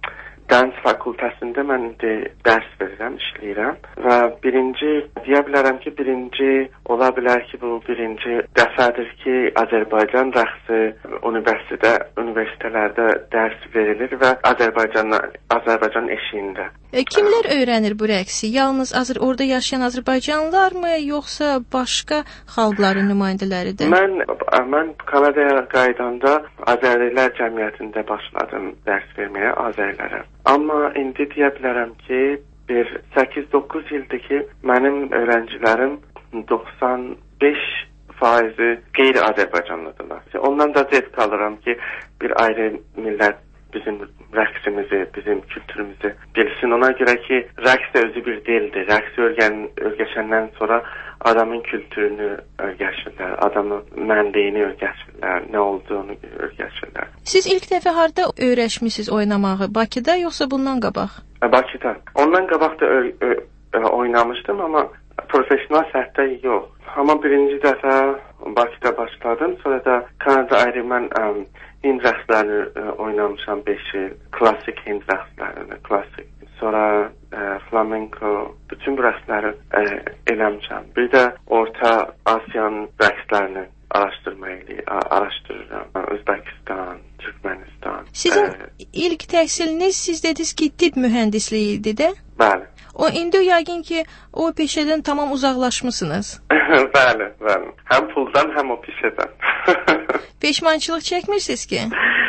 Dans fakültəsində mən indi dərs verirəm, işləyirəm və deyə bilərəm ki, birinci ola bilər ki, bu birinci dəfədir ki, Azərbaycan rəqsi universitetlərdə dərs verilir və Azərbaycan eşiyində. Kimlər öyrənir bu rəqsi? Yalnız orada yaşayan Azərbaycanlılarmı, yoxsa başqa xalqların nümayəndələridir? Mən Kanadaya qaydanda Azərilər cəmiyyətində başladım dərs verməyə Azərilərə. Amma indi deyə bilərəm ki, 8-9 ildir ki, mənim öğrencilərim 95% qeyri-Azərbaycanlıdırlar. Ondan da zevk alıram ki, bir ayrı millət bizim rəqsimizi, bizim kültürümüzü bilsin. Ona görə ki, rəqs də özü bir dildir. Rəqsi öyrəşəndən sonra adamın kültürünü öyrəşirlər, adamın mənliyini öyrəşirlər, nə olduğunu öyrəşirlər. Siz ilk dəfə harda öyrəşmisiniz oynamağı? Bakıda yoxsa bundan qabaq? Bakıda. Ondan qabaq da oynamışdım, amma profesyonel səthdə yox. Amma birinci dəfə Bakıda başladım, sonra da Kanada ayrı mən Hind rəqslərini oynamışam 5 il. Klasik Hind rəqslərini, klasik. Sonra flamenko, bütün bu rəqsləri eləmişəm. Bir də Orta Asiyanın rəqslərini araşdırıram. Özbəkistan, Türkmenistan. Sizin ilk təhsiliniz, siz dediniz ki, tibb mühəndisliyi idi də? Bəli. O indi yəqin ki, o peşədən tamam uzaqlaşmısınız. Bəli. Həm puldan, həm o peşədən. Peşmançılıq çəkmirsiniz ki?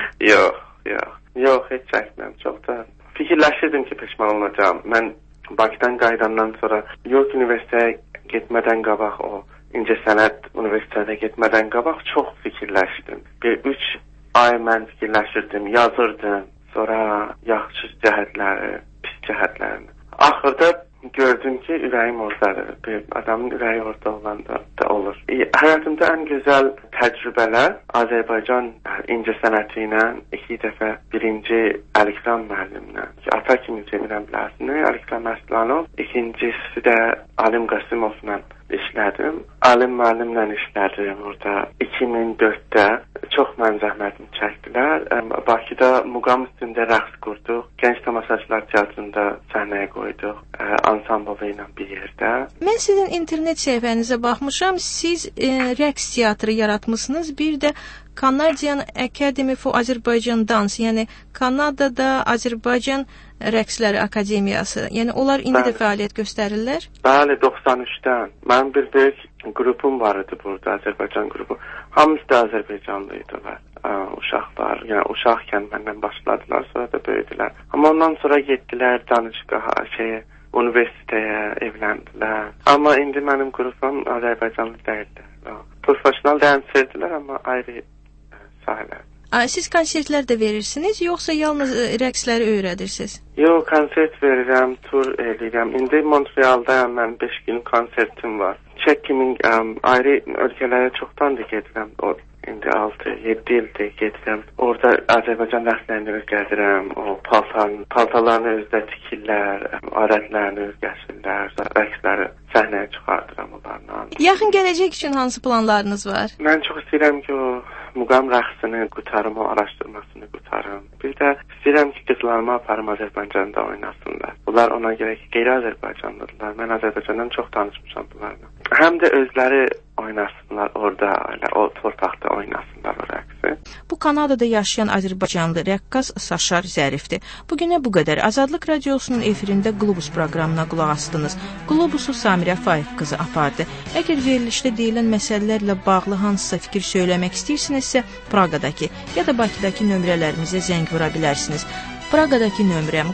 Yox, heç çəkmirəm. Çox da fikirləşirdim ki, peşman olacağım. Mən Bakıdan qayıdandan sonra York Üniversitəyə getmədən qabaq, o İncəsənət Üniversitəyə getmədən qabaq çox fikirləşdim. 3 ay mən fikirləşirdim, yazırdım. Sonra yaxşı cəhətləri, pis cəhətlərini. Axırda gördüm ki, ürəyim oradadır. Bir adamın ürəyi orada olanda da olur. Həyatımda ən gözəl təcrübələr Azərbaycan incəsənəti ilə 2 dəfə birinci Əlikram müəllimlə. Ata kimi sevirəm bilərsiniz. Əlikram Əslanov. İkincisi də Alim Qasimovla işlədim. Alim müəllimlə işlədim orada. 2004-də çox mən zəhmətimi çəkdilər. Bakıda muqam üstündə rəqs qurduq. Gənc tamaşaçılar teatrında səhnəyə qoyduq. Ansamblı ilə bir yerdə. Mən sizin internet səhifənizə baxmışam. Siz rəqs teatrı yaratmışsınız. Bir də Canadian Academy for Azerbaijan Dance, yəni Kanadada Azərbaycan Rəqsləri Akademiyası. Yəni onlar indi də fəaliyyət göstərirlər? Bəli, 93-dən. Mənim bir böyük qrupum var idi burada, Azərbaycan qrupu. Hamısı da Azərbaycanlı idilər. Uşaqlar, yəni uşaqkən məndən başladılar, sonra da böyüdülər. Amma ondan sonra getdilər danışqaha, universitetəyə, evləndilər. Amma indi mənim qrupum Azərbaycanlı deyildir. Profesional dənsçilər, amma ayrı sahələr. Siz konsertlər də verirsiniz, yoxsa yalnız rəqsləri öyrədirsiniz? Yox, konsert verirəm, tur edirəm. İndi Montrealdayam, mən 5 gün konsertim var. Çəkimin ayrı ölkələrə çoxdandır gedirəm. İndi 6-7 ildir gedirəm. Orada Azərbaycan rəqslərini öyrədirəm. O paltalarını özdə tikirlər, alətlərini öyrəşirlər, rəqsləri səhnəyə çıxardıram onlarla. Yaxın gələcək üçün hansı planlarınız var? Mən çox istəyirəm ki, o muqam rəqsini qutarım, o araşdırmasını qutarım. Bir də istəyirəm ki, qızlarımı aparım Azərbaycanda oynasınlar. Bunlar ona görə ki, qeyri-Azərbaycanlıdırlar. Mən Azərbaycandan çox danışmışam bunlarla. Həm də özləri oynasınlar orada, o torpaqda oynasınlar o rəqsi. Bu Kanadada yaşayan Azərbaycanlı rəqqas Saşar Zərifdir. Bugünə bu qədər. Azadlıq Radiosunun efirində Qlobus proqramına qulaq asdınız. Qlobusu Samirə Faiq qızı apardı. Əgər verilişdə deyilən məsələlərlə bağlı hansısa fikir söyləmək istəyirsinizsə, Praqadakı ya da Bakıdakı nömrələrimizə zəng vura bilərsiniz. Praqadakı nömrəm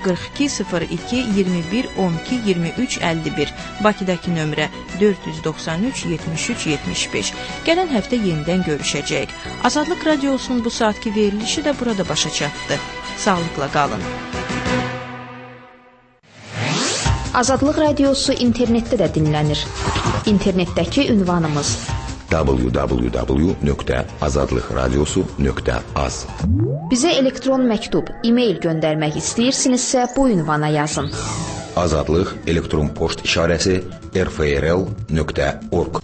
4202 21 12 23 51. Bakıdakı nömrə 493 73 75. Gələn həftə yenidən görüşəcəyik. Azadlıq Radiosunun bu saatki verilişi də burada başa çatdı. Sağlıqla qalın. Azadlıq Radiosu internetdə də dinlənir. İnternetdəki ünvanımız www.azadlıqradiosu.az. Bizə elektron məktub, e-mail göndərmək istəyirsinizsə bu ünvana yazın. Azadlıq elektron poçt işarəsi rfrl.org.